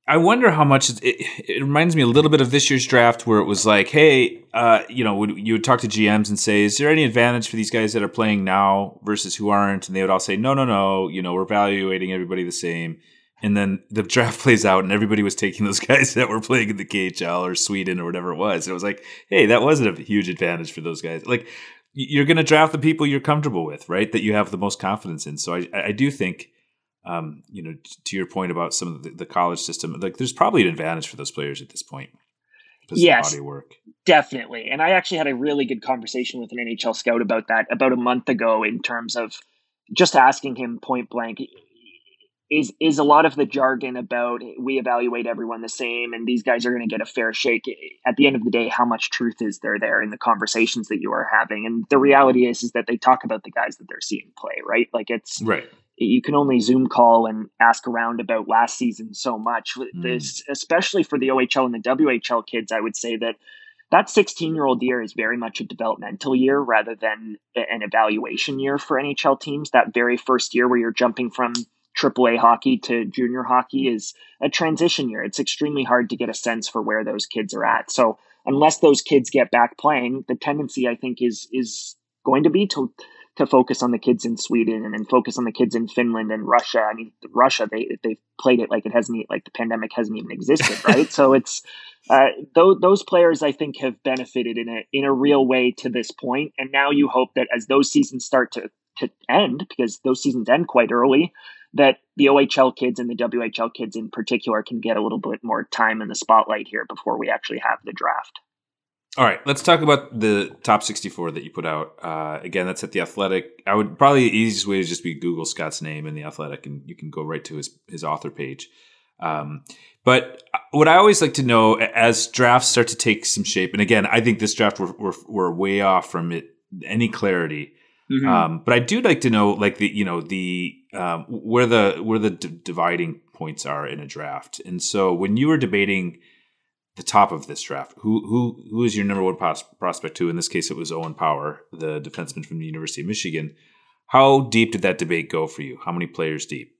I wonder how much it, it, it reminds me a little bit of this year's draft, where it was like, hey, uh, you know, would, you would talk to G Ms and say, is there any advantage for these guys that are playing now versus who aren't? And they would all say, no, no, no. You know, we're evaluating everybody the same. And then the draft plays out, and everybody was taking those guys that were playing in the K H L or Sweden or whatever it was. And it was like, hey, that wasn't a huge advantage for those guys. Like, you're going to draft the people you're comfortable with, right? That you have the most confidence in. So I, I do think. Um, you know, to your point about some of the, the college system, like there's probably an advantage for those players at this point. Yes, body work. Definitely. And I actually had a really good conversation with an N H L scout about that about a month ago, in terms of just asking him point blank, is is a lot of the jargon about we evaluate everyone the same and these guys are going to get a fair shake. At the end of the day, how much truth is there there in the conversations that you are having? And the reality is, is that they talk about the guys that they're seeing play, right? Like it's right. You can only Zoom call and ask around about last season so much. Mm. This, especially for the O H L and the W H L kids, I would say that that sixteen-year-old year is very much a developmental year rather than an evaluation year for N H L teams. That very first year where you're jumping from triple A hockey to junior hockey is a transition year. It's extremely hard to get a sense for where those kids are at. So unless those kids get back playing, the tendency, I think, is is going to be to to focus on the kids in Sweden and then focus on the kids in Finland and Russia. I mean, Russia, they, they've played it like it hasn't, like the pandemic hasn't even existed, right? So it's, uh, those, those players, I think, have benefited in a, in a real way to this point. And now you hope that as those seasons start to, to end, because those seasons end quite early, that the O H L kids and the W H L kids in particular can get a little bit more time in the spotlight here before we actually have the draft. All right, let's talk about the top sixty-four that you put out. Uh, again, that's at The Athletic. I would probably the easiest way is just be Google Scott's name in The Athletic, and you can go right to his his author page. Um, but what I always like to know as drafts start to take some shape, and again, I think this draft we're we're, we're way off from it any clarity. Mm-hmm. Um, but I do like to know, like the you know the um, where the where the d- dividing points are in a draft. And so when you were debating the top of this draft, who who who is your number one pos- prospect? Who in this case it was Owen Power, the defenseman from the University of Michigan. How deep did that debate go for you? How many players deep?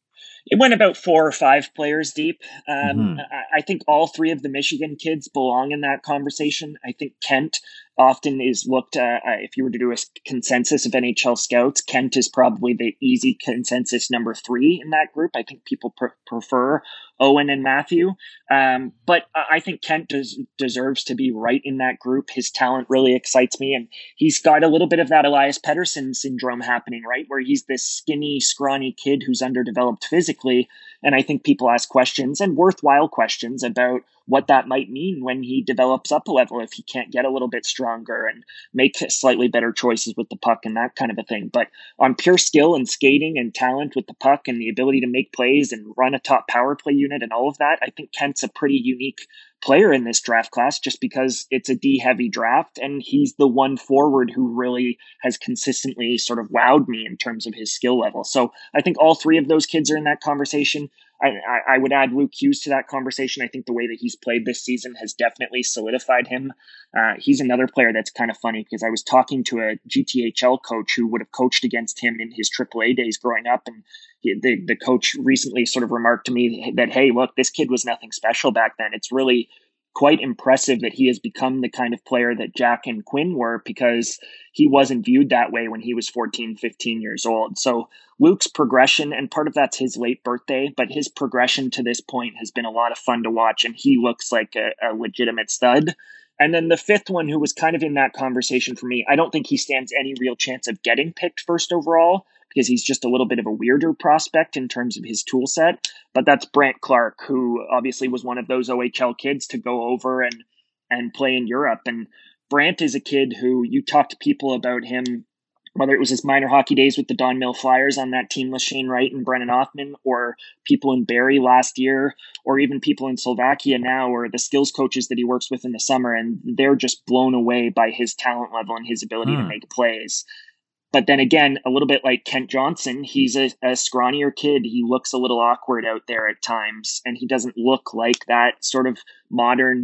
It went about four or five players deep. Um, mm-hmm. I, I think all three of the Michigan kids belong in that conversation. I think Kent often is looked at, uh, if you were to do a consensus of N H L scouts, Kent is probably the easy consensus number three in that group. I think people pr- prefer Owen and Matthew. Um, but I think Kent does, deserves to be right in that group. His talent really excites me. And he's got a little bit of that Elias Pettersson syndrome happening, right? Where he's this skinny, scrawny kid who's underdeveloped physically. And I think people ask questions, and worthwhile questions, about what that might mean when he develops up a level, if he can't get a little bit stronger and make slightly better choices with the puck and that kind of a thing. But on pure skill and skating and talent with the puck and the ability to make plays and run a top power play unit and all of that, I think Kent's a pretty unique player in this draft class, just because it's a D heavy draft and he's the one forward who really has consistently sort of wowed me in terms of his skill level. So I think all three of those kids are in that conversation. I, I, I would add Luke Hughes to that conversation. I think the way that he's played this season has definitely solidified him. Uh, he's another player that's kind of funny, because I was talking to a G T H L coach who would have coached against him in his triple A days growing up, and he, the, the coach recently sort of remarked to me that, hey, look, this kid was nothing special back then. It's really quite impressive that he has become the kind of player that Jack and Quinn were, because he wasn't viewed that way when he was fourteen, fifteen years old. So Luke's progression, and part of that's his late birthday, but his progression to this point has been a lot of fun to watch, and he looks like a, a legitimate stud. And then the fifth one, who was kind of in that conversation for me, I don't think he stands any real chance of getting picked first overall, because he's just a little bit of a weirder prospect in terms of his tool set. But that's Brandt Clark, who obviously was one of those O H L kids to go over and and play in Europe. And Brandt is a kid who, you talk to people about him, whether it was his minor hockey days with the Don Mill Flyers on that team with Shane Wright and Brennan Othman, or people in Barrie last year, or even people in Slovakia now, or the skills coaches that he works with in the summer, and they're just blown away by his talent level and his ability hmm. to make plays. But then again, a little bit like Kent Johnson, he's a, a scrawnier kid. He looks a little awkward out there at times, and he doesn't look like that sort of modern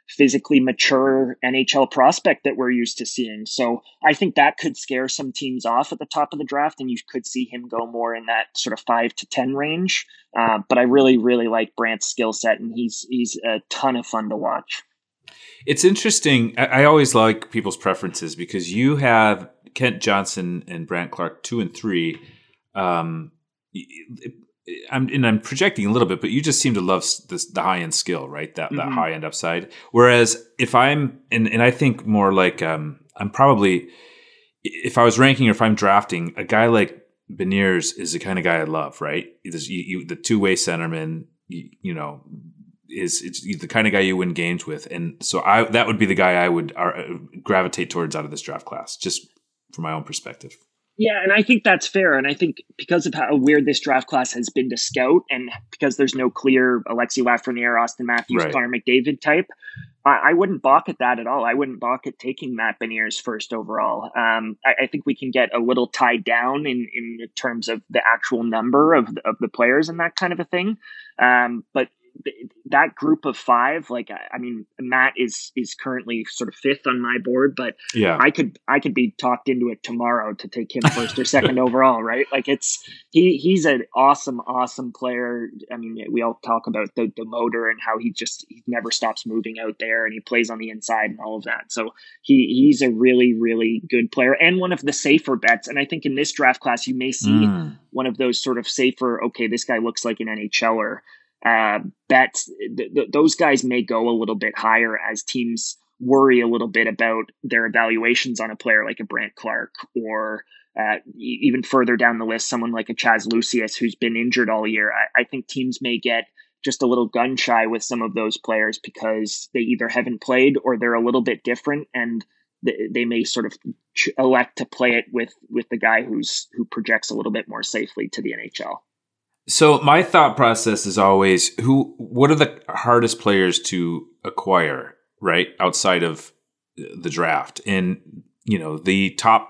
physically mature N H L prospect that we're used to seeing. So I think that could scare some teams off at the top of the draft, and you could see him go more in that sort of five to ten range. Uh, but I really, really like Brant's skill set, and he's he's a ton of fun to watch. It's interesting. I, I always like people's preferences because you have Kent Johnson and Brandt Clarke two and three. Um, I'm and I'm projecting a little bit, but you just seem to love this, the high end skill, right? That mm-hmm. that high end upside. Whereas if I'm and and I think more like um, I'm probably if I was ranking or if I'm drafting a guy like Beniers is the kind of guy I love, right? There's you, you, the two way centerman, you, you know, is it's the kind of guy you win games with, and so I that would be the guy I would uh, gravitate towards out of this draft class, just from my own perspective. Yeah, and I think that's fair. And I think because of how weird this draft class has been to scout, and because there's no clear Alexi Lafreniere, Austin Matthews, right. Connor McDavid type, I, I wouldn't balk at that at all. I wouldn't balk at taking Matt Beniers first overall. Um, I, I think we can get a little tied down in, in terms of the actual number of, of the players and that kind of a thing. Um, but that group of five, like, I mean, Matt is, is currently sort of fifth on my board, but yeah, I could, I could be talked into it tomorrow to take him first or second overall. Right. Like it's, he, he's an awesome, awesome player. I mean, we all talk about the, the motor and how he just, he never stops moving out there and he plays on the inside and all of that. So he, he's a really, really good player and one of the safer bets. And I think in this draft class, you may see mm. one of those sort of safer, okay, this guy looks like an N H L er. Uh, bets, th- th- those guys may go a little bit higher as teams worry a little bit about their evaluations on a player like a Brandt Clarke, or uh, e- even further down the list, someone like a Chaz Lucius who's been injured all year. I-, I think teams may get just a little gun shy with some of those players because they either haven't played or they're a little bit different, and th- they may sort of ch- elect to play it with with the guy who's who projects a little bit more safely to the N H L. So my thought process is always who, what are the hardest players to acquire, right? Outside of the draft. And, you know, the top,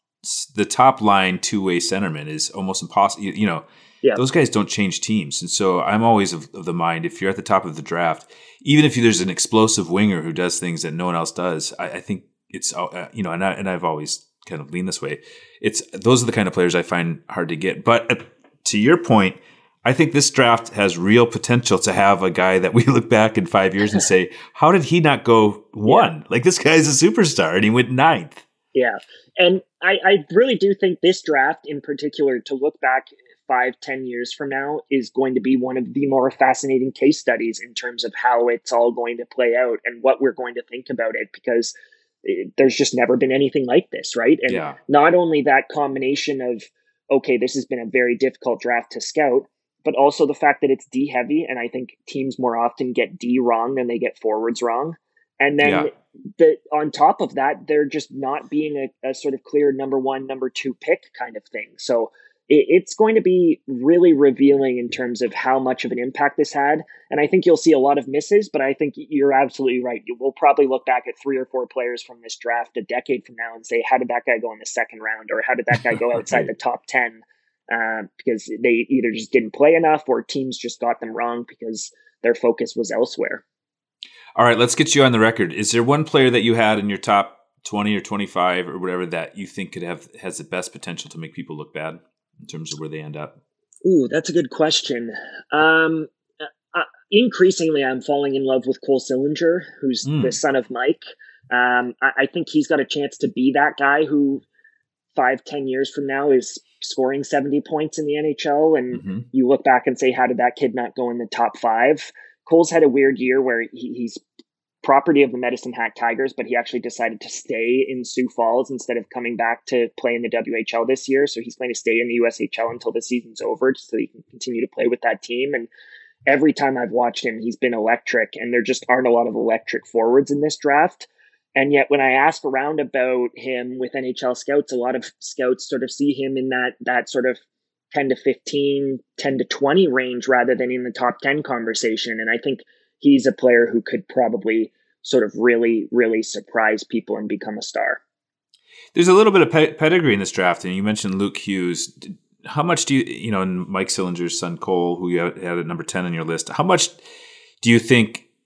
the top line two-way centerman is almost impossible. You, you know, yeah. Those guys don't change teams. And so I'm always of, of the mind, if you're at the top of the draft, even if there's an explosive winger who does things that no one else does, I, I think it's, uh, you know, and, I, and I've always kind of leaned this way. It's, those are the kind of players I find hard to get. But at, to your point, I think this draft has real potential to have a guy that we look back in five years and say, how did he not go one? Yeah. Like, this guy's a superstar and he went ninth. Yeah. And I, I really do think this draft in particular, to look back five, ten years from now, is going to be one of the more fascinating case studies in terms of how it's all going to play out and what we're going to think about it, because it, there's just never been anything like this, right? And yeah. not only that combination of, okay, this has been a very difficult draft to scout, but also the fact that it's D heavy. And I think teams more often get D wrong than they get forwards wrong. And then yeah. the, on top of that, they're just not being a, a sort of clear number one, number two pick kind of thing. So it, it's going to be really revealing in terms of how much of an impact this had. And I think you'll see a lot of misses, but I think you're absolutely right. We'll probably look back at three or four players from this draft a decade from now and say, how did that guy go in the second round? Or how did that guy go outside the top ten? Uh, because they either just didn't play enough or teams just got them wrong because their focus was elsewhere. All right, let's get you on the record. Is there one player that you had in your top twenty or twenty-five or whatever that you think could have has the best potential to make people look bad in terms of where they end up? Ooh, that's a good question. Um, uh, increasingly, I'm falling in love with Cole Sillinger, who's mm. the son of Mike. Um, I, I think he's got a chance to be that guy who five, ten years from now is scoring seventy points in the N H L. And mm-hmm. you look back and say, how did that kid not go in the top five? Cole's had a weird year where he, he's property of the Medicine Hat Tigers, but he actually decided to stay in Sioux Falls instead of coming back to play in the W H L this year. So he's going to stay in the U S H L until the season's over so he can continue to play with that team. And every time I've watched him, he's been electric, and there just aren't a lot of electric forwards in this draft. And yet when I ask around about him with N H L scouts, a lot of scouts sort of see him in that that sort of ten to fifteen, ten to twenty range rather than in the top ten conversation. And I think he's a player who could probably sort of really, really surprise people and become a star. There's a little bit of pe- pedigree in this draft, and you mentioned Luke Hughes. How much do you, you know, and Mike Sillinger's son Cole, who you had at number ten on your list, how much do you think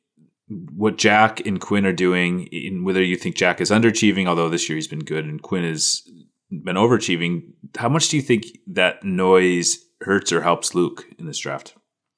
what Jack and Quinn are doing, in whether you think Jack is underachieving, although this year he's been good, and Quinn has been overachieving, how much do you think that noise hurts or helps Luke in this draft?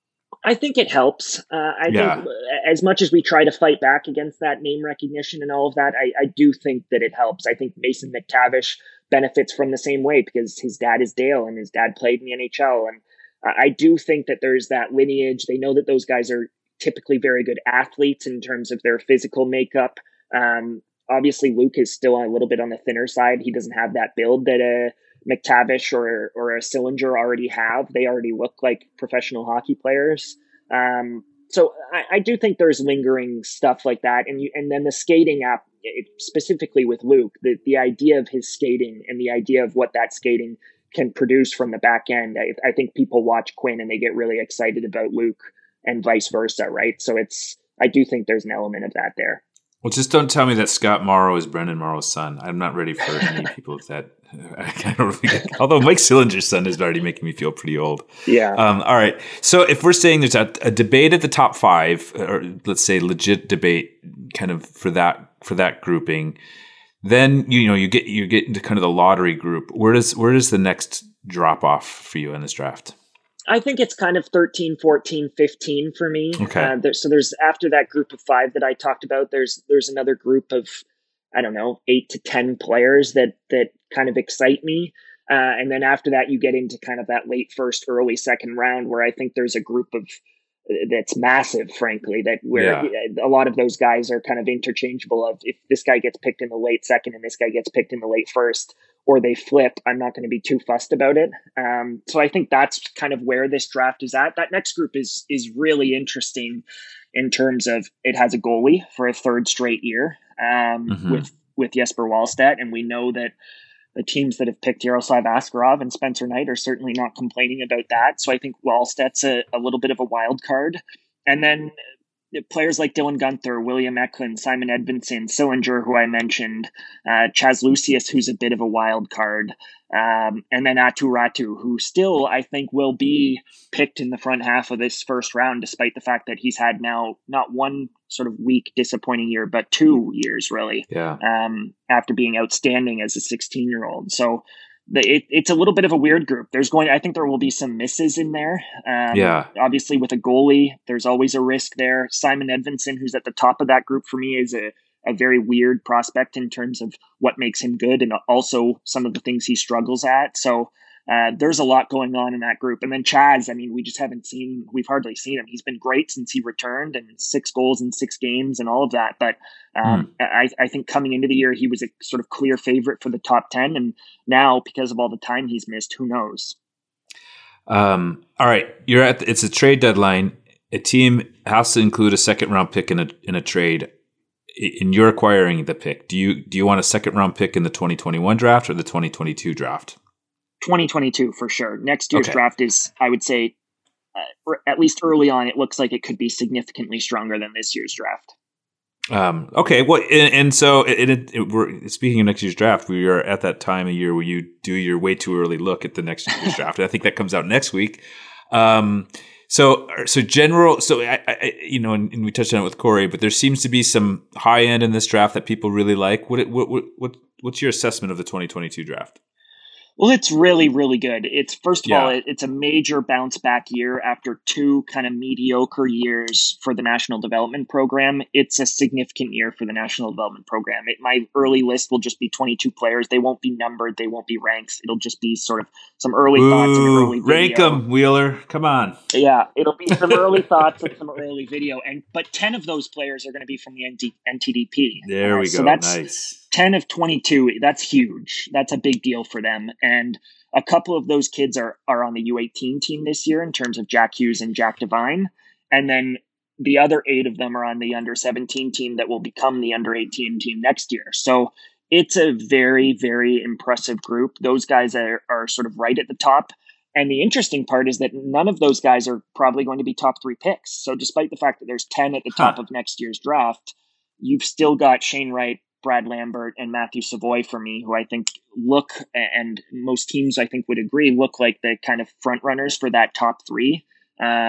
I think it helps. Uh, I yeah. think as much as we try to fight back against that name recognition and all of that, I, I do think that it helps. I think Mason McTavish benefits from the same way because his dad is Dale and his dad played in the N H L. And I do think that there's that lineage. They know that those guys are typically very good athletes in terms of their physical makeup. Um, obviously, Luke is still a little bit on the thinner side. He doesn't have that build that a McTavish or or a Sillinger already have. They already look like professional hockey players. Um, so I, I do think there's lingering stuff like that. And you, and then the skating app, specifically with Luke, the, the idea of his skating and the idea of what that skating can produce from the back end. I, I think people watch Quinn and they get really excited about Luke and vice versa, right? So it's, I do think there's an element of that there. Well, just don't tell me that Scott Morrow is Brendan Morrow's son. I'm not ready for any people with that. I don't really, although Mike Sillinger's son is already making me feel pretty old. Yeah. Um, all right. So if we're saying there's a, a debate at the top five, or let's say legit debate, kind of for that for that grouping, then you know you get you get into kind of the lottery group. Where does where does the next drop off for you in this draft? I think it's kind of thirteen, fourteen, fifteen for me. Okay. Uh, there, so there's after that group of five that I talked about, there's there's another group of, I don't know, eight to ten players that that kind of excite me. Uh, and then after that, you get into kind of that late first, early second round where I think there's a group of that's massive, frankly, that where yeah. a lot of those guys are kind of interchangeable of if this guy gets picked in the late second and this guy gets picked in the late first, or they flip, I'm not going to be too fussed about it. Um, so I think that's kind of where this draft is at. That next group is is really interesting in terms of it has a goalie for a third straight year um, mm-hmm. with, with Jesper Wallstedt. And we know that the teams that have picked Yaroslav Askarov and Spencer Knight are certainly not complaining about that. So I think Wallstedt's a, a little bit of a wild card. And then players like Dylan Gunther, William Eklund, Simon Edvinsson, Sillinger, who I mentioned, uh, Chaz Lucius, who's a bit of a wild card, um, and then Atu Ratu, who still, I think, will be picked in the front half of this first round, despite the fact that he's had now not one sort of weak, disappointing year, but two years, really, yeah. um, after being outstanding as a sixteen-year-old. So The, it, it's a little bit of a weird group. There's going, I think there will be some misses in there. Um, yeah. Obviously, with a goalie, there's always a risk there. Simon Edvinsson, who's at the top of that group for me, is a, a very weird prospect in terms of what makes him good and also some of the things he struggles at. So uh, there's a lot going on in that group. And then Chaz, I mean, we just haven't seen, we've hardly seen him. He's been great since he returned and six goals in six games and all of that. But um, hmm. I, I think coming into the year, he was a sort of clear favorite for the top ten. And now, because of all the time he's missed, who knows? Um, all right. You're at, the, it's a trade deadline. A team has to include a second round pick in a, in a trade. And you're acquiring the pick. Do you, do you want a second round pick in the twenty twenty-one draft or the twenty twenty-two draft? twenty twenty-two for sure. Next year's okay. draft is, I would say, uh, at least early on, it looks like it could be significantly stronger than this year's draft. Um, okay. Well, and, and so it, it, it, we're speaking of next year's draft. We are at that time of year where you do your way too early look at the next year's draft. I think that comes out next week. Um, so, so general, so I, I you know, and, and we touched on it with Corey, but there seems to be some high end in this draft that people really like. What, what, what, what what's your assessment of the twenty twenty-two draft? Well, it's really, really good. It's first of yeah. all, it, it's a major bounce back year after two kind of mediocre years for the National Development Program. It's a significant year for the National Development Program. It, my early list will just be twenty-two players. They won't be numbered. They won't be ranked. It'll just be sort of some early Ooh, thoughts and early video. Rank them, Wheeler. Come on. Yeah, it'll be some early thoughts and some early video. And but ten of those players are going to be from the N T D P. There uh, we so go. That's, nice. ten of twenty-two, that's huge. That's a big deal for them. And a couple of those kids are are on the U eighteen team this year in terms of Jack Hughes and Jack Devine. And then the other eight of them are on the under seventeen team that will become the under eighteen team next year. So it's a very, very impressive group. Those guys are, are sort of right at the top. And the interesting part is that none of those guys are probably going to be top three picks. So despite the fact that there's ten at the top huh. of next year's draft, you've still got Shane Wright, Brad Lambert, and Matthew Savoy for me, who I think look, and most teams I think would agree, look like the kind of front runners for that top three. Um,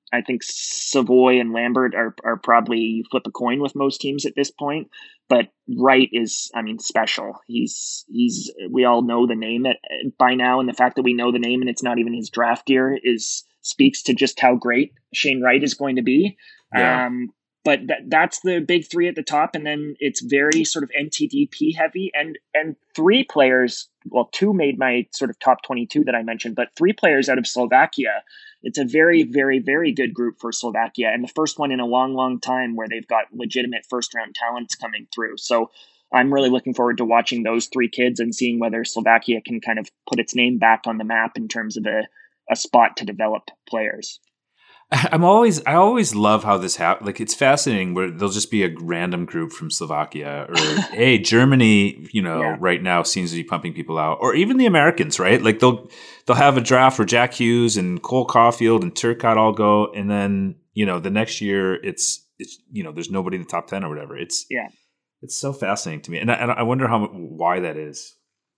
I think Savoy and Lambert are, are probably flip a coin with most teams at this point. But Wright is, I mean, special. He's, he's, we all know the name at, by now. And the fact that we know the name and it's not even his draft year is, speaks to just how great Shane Wright is going to be. Yeah. Um, but that, that's the big three at the top. And then it's very sort of N T D P heavy and, and three players, well, two made my sort of top twenty-two that I mentioned, but three players out of Slovakia. It's a very, very, very good group for Slovakia. And the first one in a long, long time where they've got legitimate first round talents coming through. So I'm really looking forward to watching those three kids and seeing whether Slovakia can kind of put its name back on the map in terms of a, a spot to develop players. I'm always, I always love how this happens. Like, it's fascinating where there'll just be a random group from Slovakia or, hey, Germany, you know, yeah. right now seems to be pumping people out, or even the Americans, right? Like they'll, they'll have a draft where Jack Hughes and Cole Caulfield and Turcotte all go. And then, you know, the next year it's, it's, you know, there's nobody in the top ten or whatever. It's, yeah, it's so fascinating to me. And I, and I wonder how, why that is.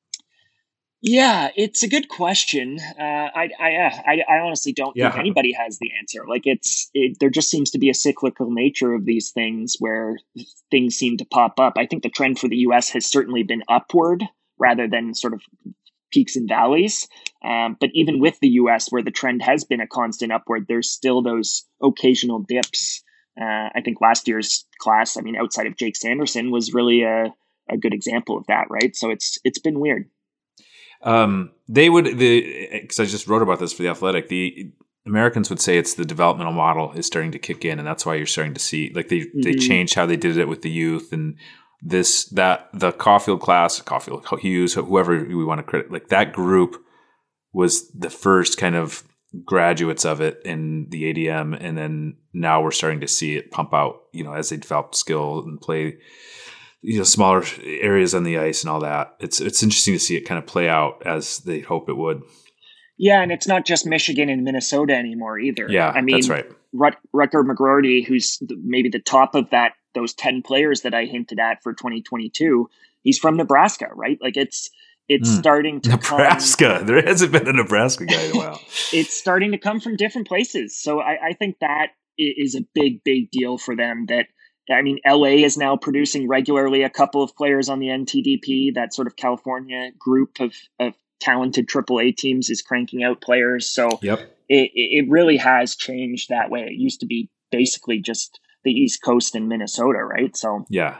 Yeah, it's a good question. Uh, I, I, I, I honestly don't yeah. think anybody has the answer. Like it's, it, there just seems to be a cyclical nature of these things where things seem to pop up. I think the trend for the U S has certainly been upward rather than sort of peaks and valleys. Um, but even with the U S, where the trend has been a constant upward, there's still those occasional dips. Uh, I think last year's class, I mean, outside of Jake Sanderson, was really a, a good example of that, right? So it's it's been weird. Um, they would, the because I just wrote about this for The Athletic, the Americans would say it's the developmental model is starting to kick in, and that's why you're starting to see, like, they, mm-hmm. they changed how they did it with the youth, and this, that, the Caulfield class, Caulfield, Hughes, whoever we want to credit, like, that group was the first kind of graduates of it in the A D M, and then now we're starting to see it pump out, you know, as they develop skill and play, you know, smaller areas on the ice and all that. It's it's interesting to see it kind of play out as they hope it would. Yeah, and it's not just Michigan and Minnesota anymore either. Yeah, I mean, that's right. Rut- Rutger McGroarty, who's maybe the top of that, those ten players that I hinted at for twenty twenty-two, he's from Nebraska, right? Like it's it's mm. starting to Nebraska. Come, there hasn't been a Nebraska guy in a while. It's starting to come from different places. So I, I think that is a big, big deal for them. That I mean, L A is now producing regularly a couple of players on the N T D P. That sort of California group of, of talented triple A teams is cranking out players. So yep. it, it really has changed that way. It used to be basically just the East Coast and Minnesota, right? So yeah.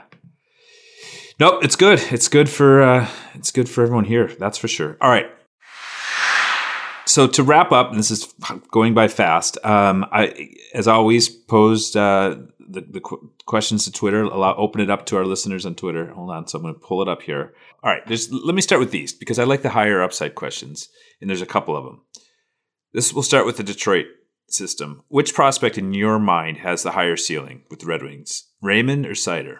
Nope, it's good. It's good for uh, it's good for everyone here. That's for sure. All right. So to wrap up, and this is going by fast. Um, I, as always, posed uh, the, the qu- questions to Twitter. Allow open it up to our listeners on Twitter. Hold on, so I'm going to pull it up here. All right, there's, let me start with these because I like the higher upside questions, and there's a couple of them. This will start with the Detroit system. Which prospect in your mind has the higher ceiling with the Red Wings, Raymond or Seider?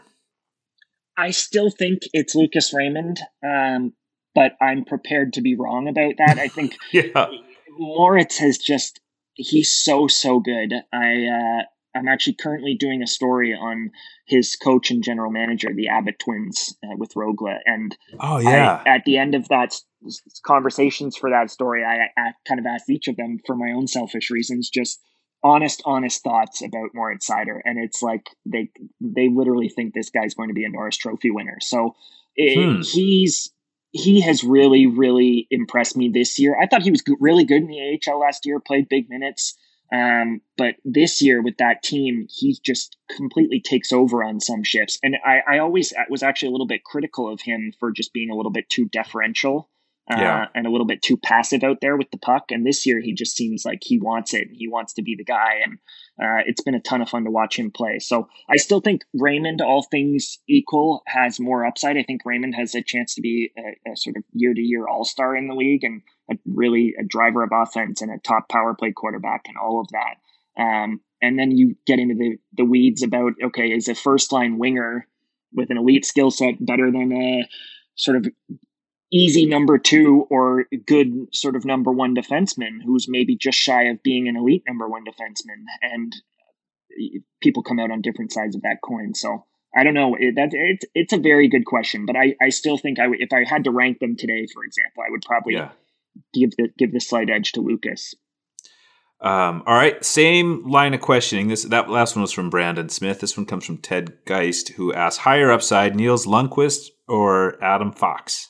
I still think it's Lucas Raymond. Um, But I'm prepared to be wrong about that. I think yeah. Moritz has just, he's so, so good. I, uh, I'm actually currently doing a story on his coach and general manager, the Abbott twins, uh, with Rogla. And oh yeah, I, at the end of that conversations for that story, I, I kind of asked each of them for my own selfish reasons, just honest, honest thoughts about Moritz Seider. And it's like, they, they literally think this guy's going to be a Norris Trophy winner. So it, hmm. he's, He has really, really impressed me this year. I thought he was really good in the A H L last year, played big minutes. Um, but this year with that team, he just completely takes over on some shifts. And I, I always was actually a little bit critical of him for just being a little bit too deferential uh, yeah. and a little bit too passive out there with the puck. And this year, he just seems like he wants it. And he wants to be the guy. And uh, it's been a ton of fun to watch him play. So I still think Raymond, all things equal, has more upside. I think Raymond has a chance to be a, a sort of year-to-year all-star in the league and a, really a driver of offense and a top power play quarterback and all of that. Um, and then you get into the, the weeds about, okay, is a first-line winger with an elite skill set better than a sort of easy number two or good sort of number one defenseman who's maybe just shy of being an elite number one defenseman? And people come out on different sides of that coin. So I don't know. It, that it's it's a very good question, but I, I still think I w- if I had to rank them today, for example, I would probably yeah. give the give the slight edge to Lucas. Um, all right, same line of questioning. This that last one was from Brandon Smith. This one comes from Ted Geist, who asked, higher upside, Niels Lundqvist or Adam Fox?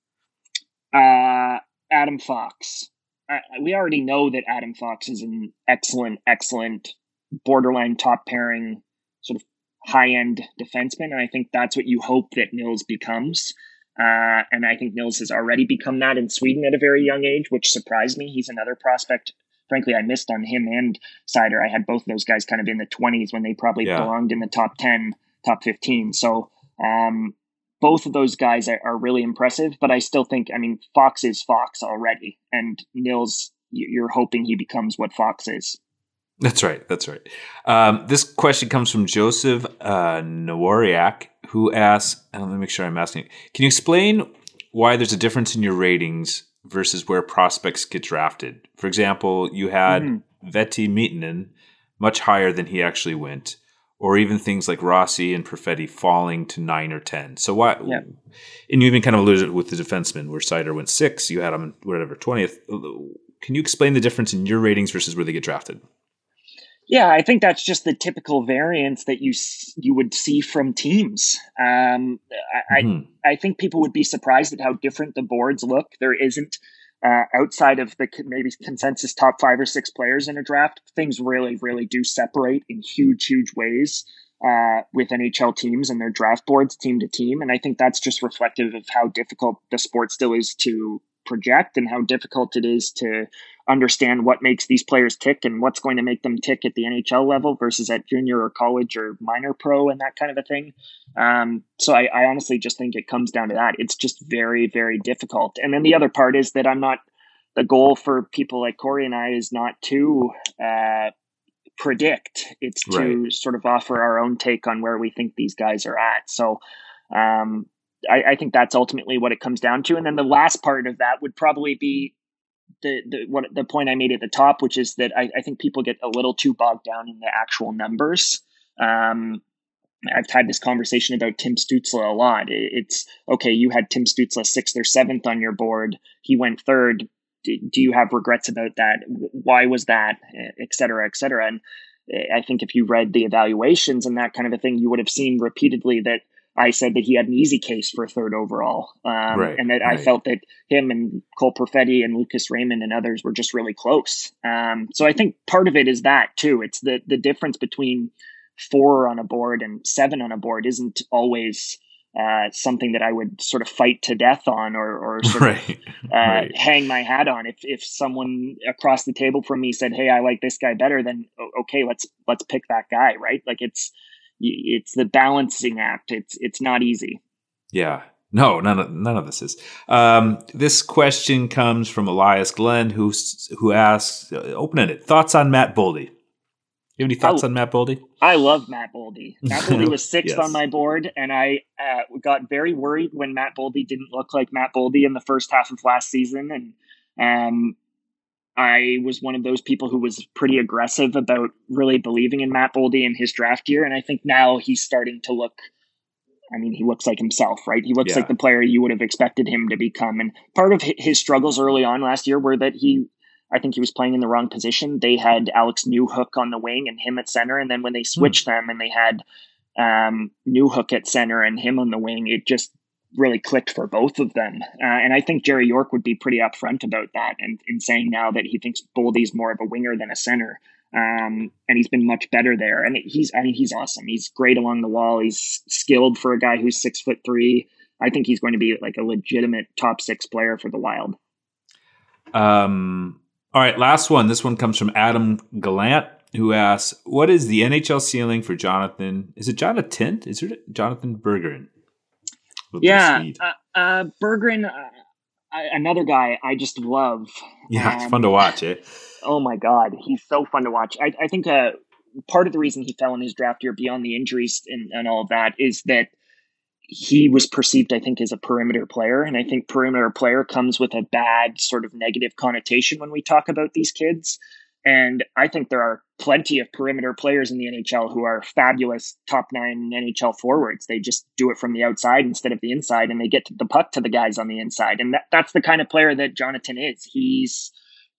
Uh, Adam Fox. Uh, we already know that Adam Fox is an excellent, excellent borderline top pairing sort of high-end defenseman, and I think that's what you hope that Nils becomes. Uh, and I think Nils has already become that in Sweden at a very young age, which surprised me. He's another prospect. Frankly, I missed on him and Seider. I had both of those guys kind of in the twenties when they probably yeah. belonged in the top ten, top fifteen. So um, both of those guys are, are really impressive, but I still think, I mean, Fox is Fox already. And Nils, you're hoping he becomes what Fox is. That's right. That's right. Um, this question comes from Joseph uh, Nowariak, who asks, and let me make sure I'm asking, can you explain why there's a difference in your ratings versus where prospects get drafted? For example, you had mm-hmm. Vetti Miettinen much higher than he actually went, or even things like Rossi and Perfetti falling to nine or ten. So why? Yeah. And you even kind of alluded with the defenseman where Seider went six, you had him whatever twentieth. Can you explain the difference in your ratings versus where they get drafted? Yeah, I think that's just the typical variance that you you would see from teams. Um, I, mm-hmm. I I think people would be surprised at how different the boards look. There isn't uh, outside of the maybe consensus top five or six players in a draft. Things really, really do separate in huge, huge ways uh, with N H L teams and their draft boards, team to team. And I think that's just reflective of how difficult the sport still is to project and how difficult it is to understand what makes these players tick and what's going to make them tick at the N H L level versus at junior or college or minor pro and that kind of a thing. Um, so I, I honestly just think it comes down to that. It's just very, very difficult. And then the other part is that I'm not, the goal for people like Corey and I is not to uh, predict. It's to right. sort of offer our own take on where we think these guys are at. So um, I, I think that's ultimately what it comes down to. And then the last part of that would probably be the the what the point I made at the top, which is that I, I think people get a little too bogged down in the actual numbers. Um, I've had this conversation about Tim Stützle a lot. It, it's okay, you had Tim Stützle sixth or seventh on your board. He went third. Do, do you have regrets about that? Why was that? Et cetera, et cetera. And I think if you read the evaluations and that kind of a thing, you would have seen repeatedly that I said that he had an easy case for third overall. Um, right, and that right. I felt that him and Cole Perfetti and Lucas Raymond and others were just really close. Um, so I think part of it is that too. It's the, the difference between four on a board and seven on a board isn't always uh, something that I would sort of fight to death on or, or sort right, of uh, right. hang my hat on. If, if someone across the table from me said, hey, I like this guy better, then okay, let's, let's pick that guy. Right. Like it's, It's the balancing act. It's it's not easy. Yeah. No, none of none of this is. Um, this question comes from Elias Glenn, who who asks, uh, open-ended, thoughts on Matt Boldy. You have any thoughts I, on Matt Boldy? I love Matt Boldy. Matt Boldy was sixth yes. on my board, and I uh, got very worried when Matt Boldy didn't look like Matt Boldy in the first half of last season, and um. I was one of those people who was pretty aggressive about really believing in Matt Boldy in his draft year. And I think now he's starting to look, I mean, he looks like himself, right? He looks yeah. like the player you would have expected him to become. And part of his struggles early on last year were that he, I think he was playing in the wrong position. They had Alex Newhook on the wing and him at center. And then when they switched hmm. them and they had um, Newhook at center and him on the wing, it just really clicked for both of them. Uh, and I think Jerry York would be pretty upfront about that and in saying now that he thinks Boldy's more of a winger than a center. Um, and he's been much better there. And he's, I mean, he's awesome. He's great along the wall. He's skilled for a guy who's six foot three. I think he's going to be like a legitimate top six player for the Wild. Um, all right. Last one. This one comes from Adam Gallant, who asks, what is the N H L ceiling for Jonathan? Is it Jonathan? Is it Jonathan Berggren? Yeah, uh, uh, Berggren, uh, another guy I just love. Yeah, um, it's fun to watch, eh? Oh my God, he's so fun to watch. I, I think uh, part of the reason he fell in his draft year, beyond the injuries and, and all of that, is that he was perceived, I think, as a perimeter player. And I think perimeter player comes with a bad sort of negative connotation when we talk about these kids. And I think there are plenty of perimeter players in the N H L who are fabulous top nine N H L forwards. They just do it from the outside instead of the inside, and they get the puck to the guys on the inside. And that, that's the kind of player that Jonathan is. He's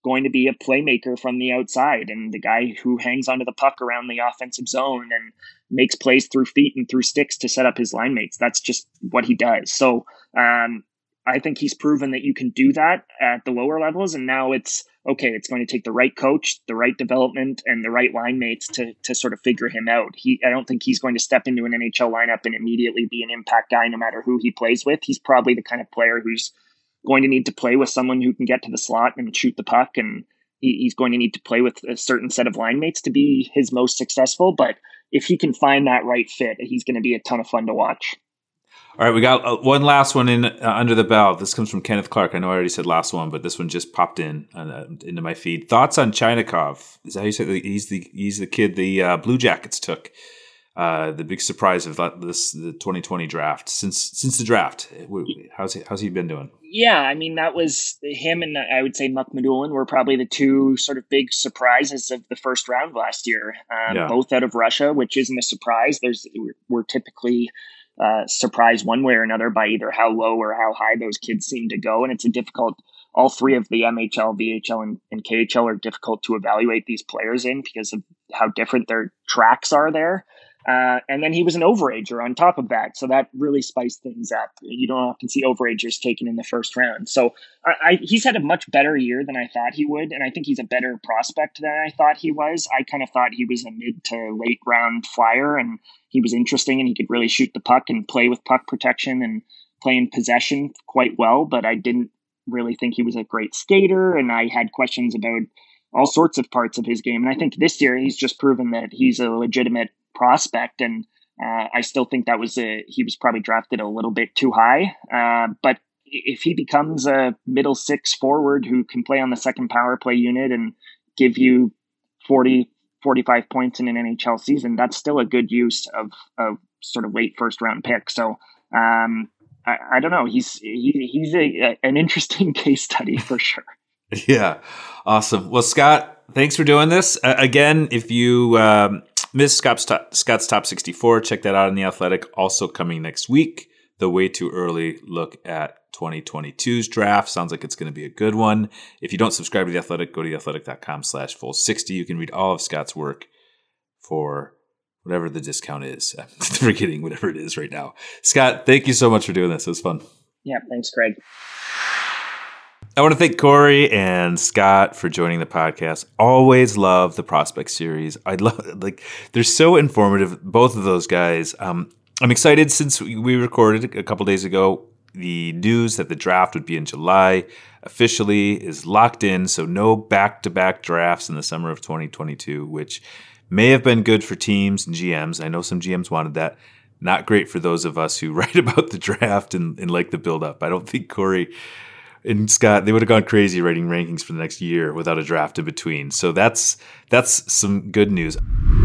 going to be a playmaker from the outside and the guy who hangs onto the puck around the offensive zone and makes plays through feet and through sticks to set up his line mates. That's just what he does. So um, I think he's proven that you can do that at the lower levels. And now it's, okay, it's going to take the right coach, the right development, and the right line mates to to sort of figure him out. He, I don't think he's going to step into an N H L lineup and immediately be an impact guy no matter who he plays with. He's probably the kind of player who's going to need to play with someone who can get to the slot and shoot the puck, and he, he's going to need to play with a certain set of line mates to be his most successful. But if he can find that right fit, he's going to be a ton of fun to watch. All right, we got uh, one last one in uh, under the belt. This comes from Kenneth Clark. I know I already said last one, but this one just popped in uh, into my feed. Thoughts on Chinakhov? Is that how you say it? He's the he's the kid the uh, Blue Jackets took. Uh, the big surprise of that, this the twenty twenty draft. Since since the draft, how's he, how's he been doing? Yeah, I mean, that was him and I would say Mukhamadullin were probably the two sort of big surprises of the first round last year. Um, yeah. Both out of Russia, which isn't a surprise. There's we're typically uh, surprised one way or another by either how low or how high those kids seem to go, and it's a difficult. All three of the M H L, V H L, and, and K H L are difficult to evaluate these players in because of how different their tracks are there. Uh, and then he was an overager on top of that. So that really spiced things up. You don't often see overagers taken in the first round. So I, I, he's had a much better year than I thought he would. And I think he's a better prospect than I thought he was. I kind of thought he was a mid to late round flyer, and he was interesting and he could really shoot the puck and play with puck protection and play in possession quite well. But I didn't really think he was a great skater. And I had questions about all sorts of parts of his game. And I think this year he's just proven that he's a legitimate prospect, and uh, I still think that was a he was probably drafted a little bit too high. Uh, but if he becomes a middle six forward who can play on the second power play unit and give you forty, forty-five points in an N H L season, that's still a good use of of sort of late first round pick. So um, I, I don't know. He's he, he's a, a, an interesting case study for sure. Yeah, awesome. Well, Scott, thanks for doing this uh, again. If you um, missed Scott's top, Scott's top sixty-four, check that out on The Athletic. Also coming next week, the way too early look at twenty twenty-two's draft. Sounds like it's going to be a good one. If you don't subscribe to The Athletic, go to theathletic.com slash full 60. You can read all of Scott's work for whatever the discount is. I'm forgetting whatever it is right now. Scott, thank you so much for doing this. It was fun. Yeah, thanks, Craig. I want to thank Corey and Scott for joining the podcast. Always love the Prospect series. I love like they're so informative. Both of those guys. Um, I'm excited since we recorded a couple days ago. The news that the draft would be in July officially is locked in. So no back-to-back drafts in the summer of twenty twenty-two, which may have been good for teams and G Ms. I know some G Ms wanted that. Not great for those of us who write about the draft and, and like the build-up. I don't think Corey and Scott, they would have gone crazy writing rankings for the next year without a draft in between. So that's that's some good news.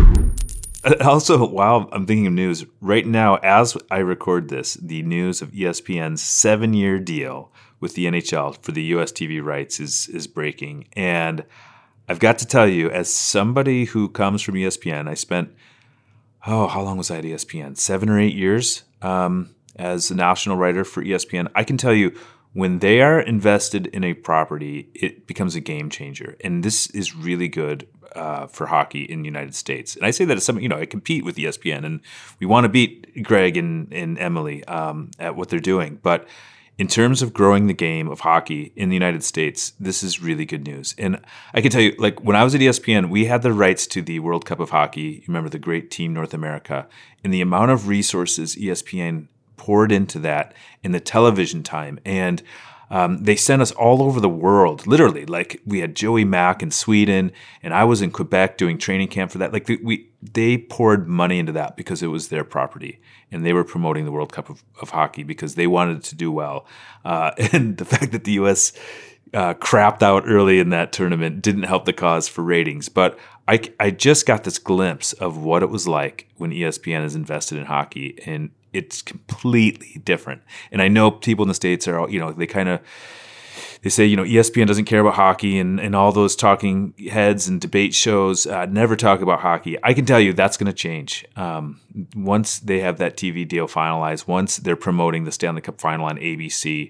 Also, while I'm thinking of news, right now, as I record this, the news of E S P N's seven-year deal with the N H L for the U S T V rights is is breaking. And I've got to tell you, as somebody who comes from E S P N, I spent, oh, how long was I at E S P N? Seven or eight years um, as a national writer for E S P N. I can tell you, when they are invested in a property, it becomes a game changer. And this is really good uh, for hockey in the United States. And I say that as something, you know, I compete with E S P N and we want to beat Greg and, and Emily um, at what they're doing. But in terms of growing the game of hockey in the United States, this is really good news. And I can tell you, like when I was at E S P N, we had the rights to the World Cup of Hockey. You remember the great Team North America, and the amount of resources E S P N poured into that in the television time. And um, they sent us all over the world, literally. Like we had Joey Mack in Sweden, and I was in Quebec doing training camp for that. Like we, they poured money into that because it was their property, and they were promoting the World Cup of, of Hockey because they wanted to do well. Uh, and the fact that the U S uh, crapped out early in that tournament didn't help the cause for ratings. But I, I just got this glimpse of what it was like when E S P N is invested in hockey, and it's completely different. And I know people in the States are, you know, they kind of, they say, you know, E S P N doesn't care about hockey, and, and all those talking heads and debate shows uh, never talk about hockey. I can tell you that's going to change. Um, once they have that T V deal finalized, once they're promoting the Stanley Cup final on A B C,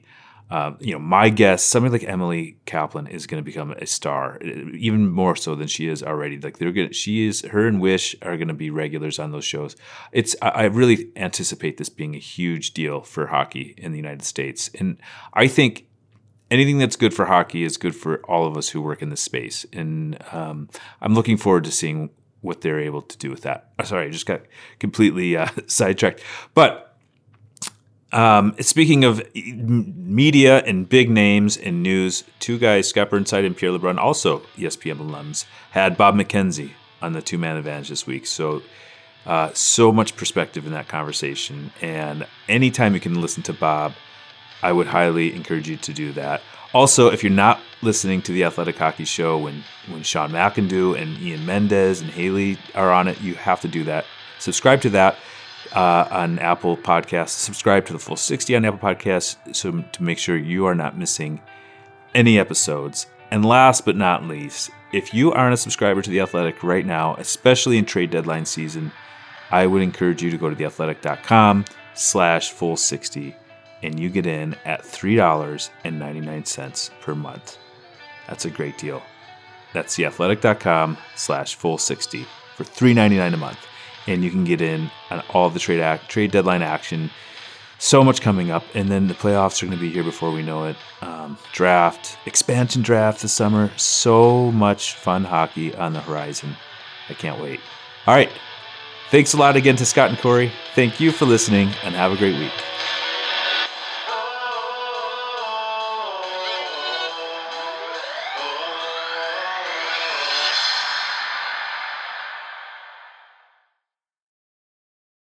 Um, you know, my guess, somebody like Emily Kaplan is going to become a star, even more so than she is already. Like they're going, she is, her and Wish are going to be regulars on those shows. It's, I, I really anticipate this being a huge deal for hockey in the United States, and I think anything that's good for hockey is good for all of us who work in this space. And um, I'm looking forward to seeing what they're able to do with that. Oh, sorry, I just got completely uh, sidetracked, but. Um, speaking of media and big names and news, two guys, Scott Burnside and Pierre LeBrun, also E S P N alums, had Bob McKenzie on the two-man advantage this week. So, uh, so much perspective in that conversation. And anytime you can listen to Bob, I would highly encourage you to do that. Also, if you're not listening to the Athletic Hockey Show when, when Sean McIndoe and Ian Mendez and Haley are on it, you have to do that. Subscribe to that. Uh, on Apple Podcasts. Subscribe to the Full sixty on Apple Podcasts so to make sure you are not missing any episodes. And last but not least, if you aren't a subscriber to The Athletic right now, especially in trade deadline season, I would encourage you to go to theathletic.com slash full 60 and you get in at three dollars and ninety-nine cents per month. That's a great deal. That's theathletic.com slash full 60 for three dollars and ninety-nine cents a month. And you can get in on all the trade act, trade deadline action. So much coming up. And then the playoffs are going to be here before we know it. Um, draft, expansion draft this summer. So much fun hockey on the horizon. I can't wait. All right. Thanks a lot again to Scott and Corey. Thank you for listening and have a great week.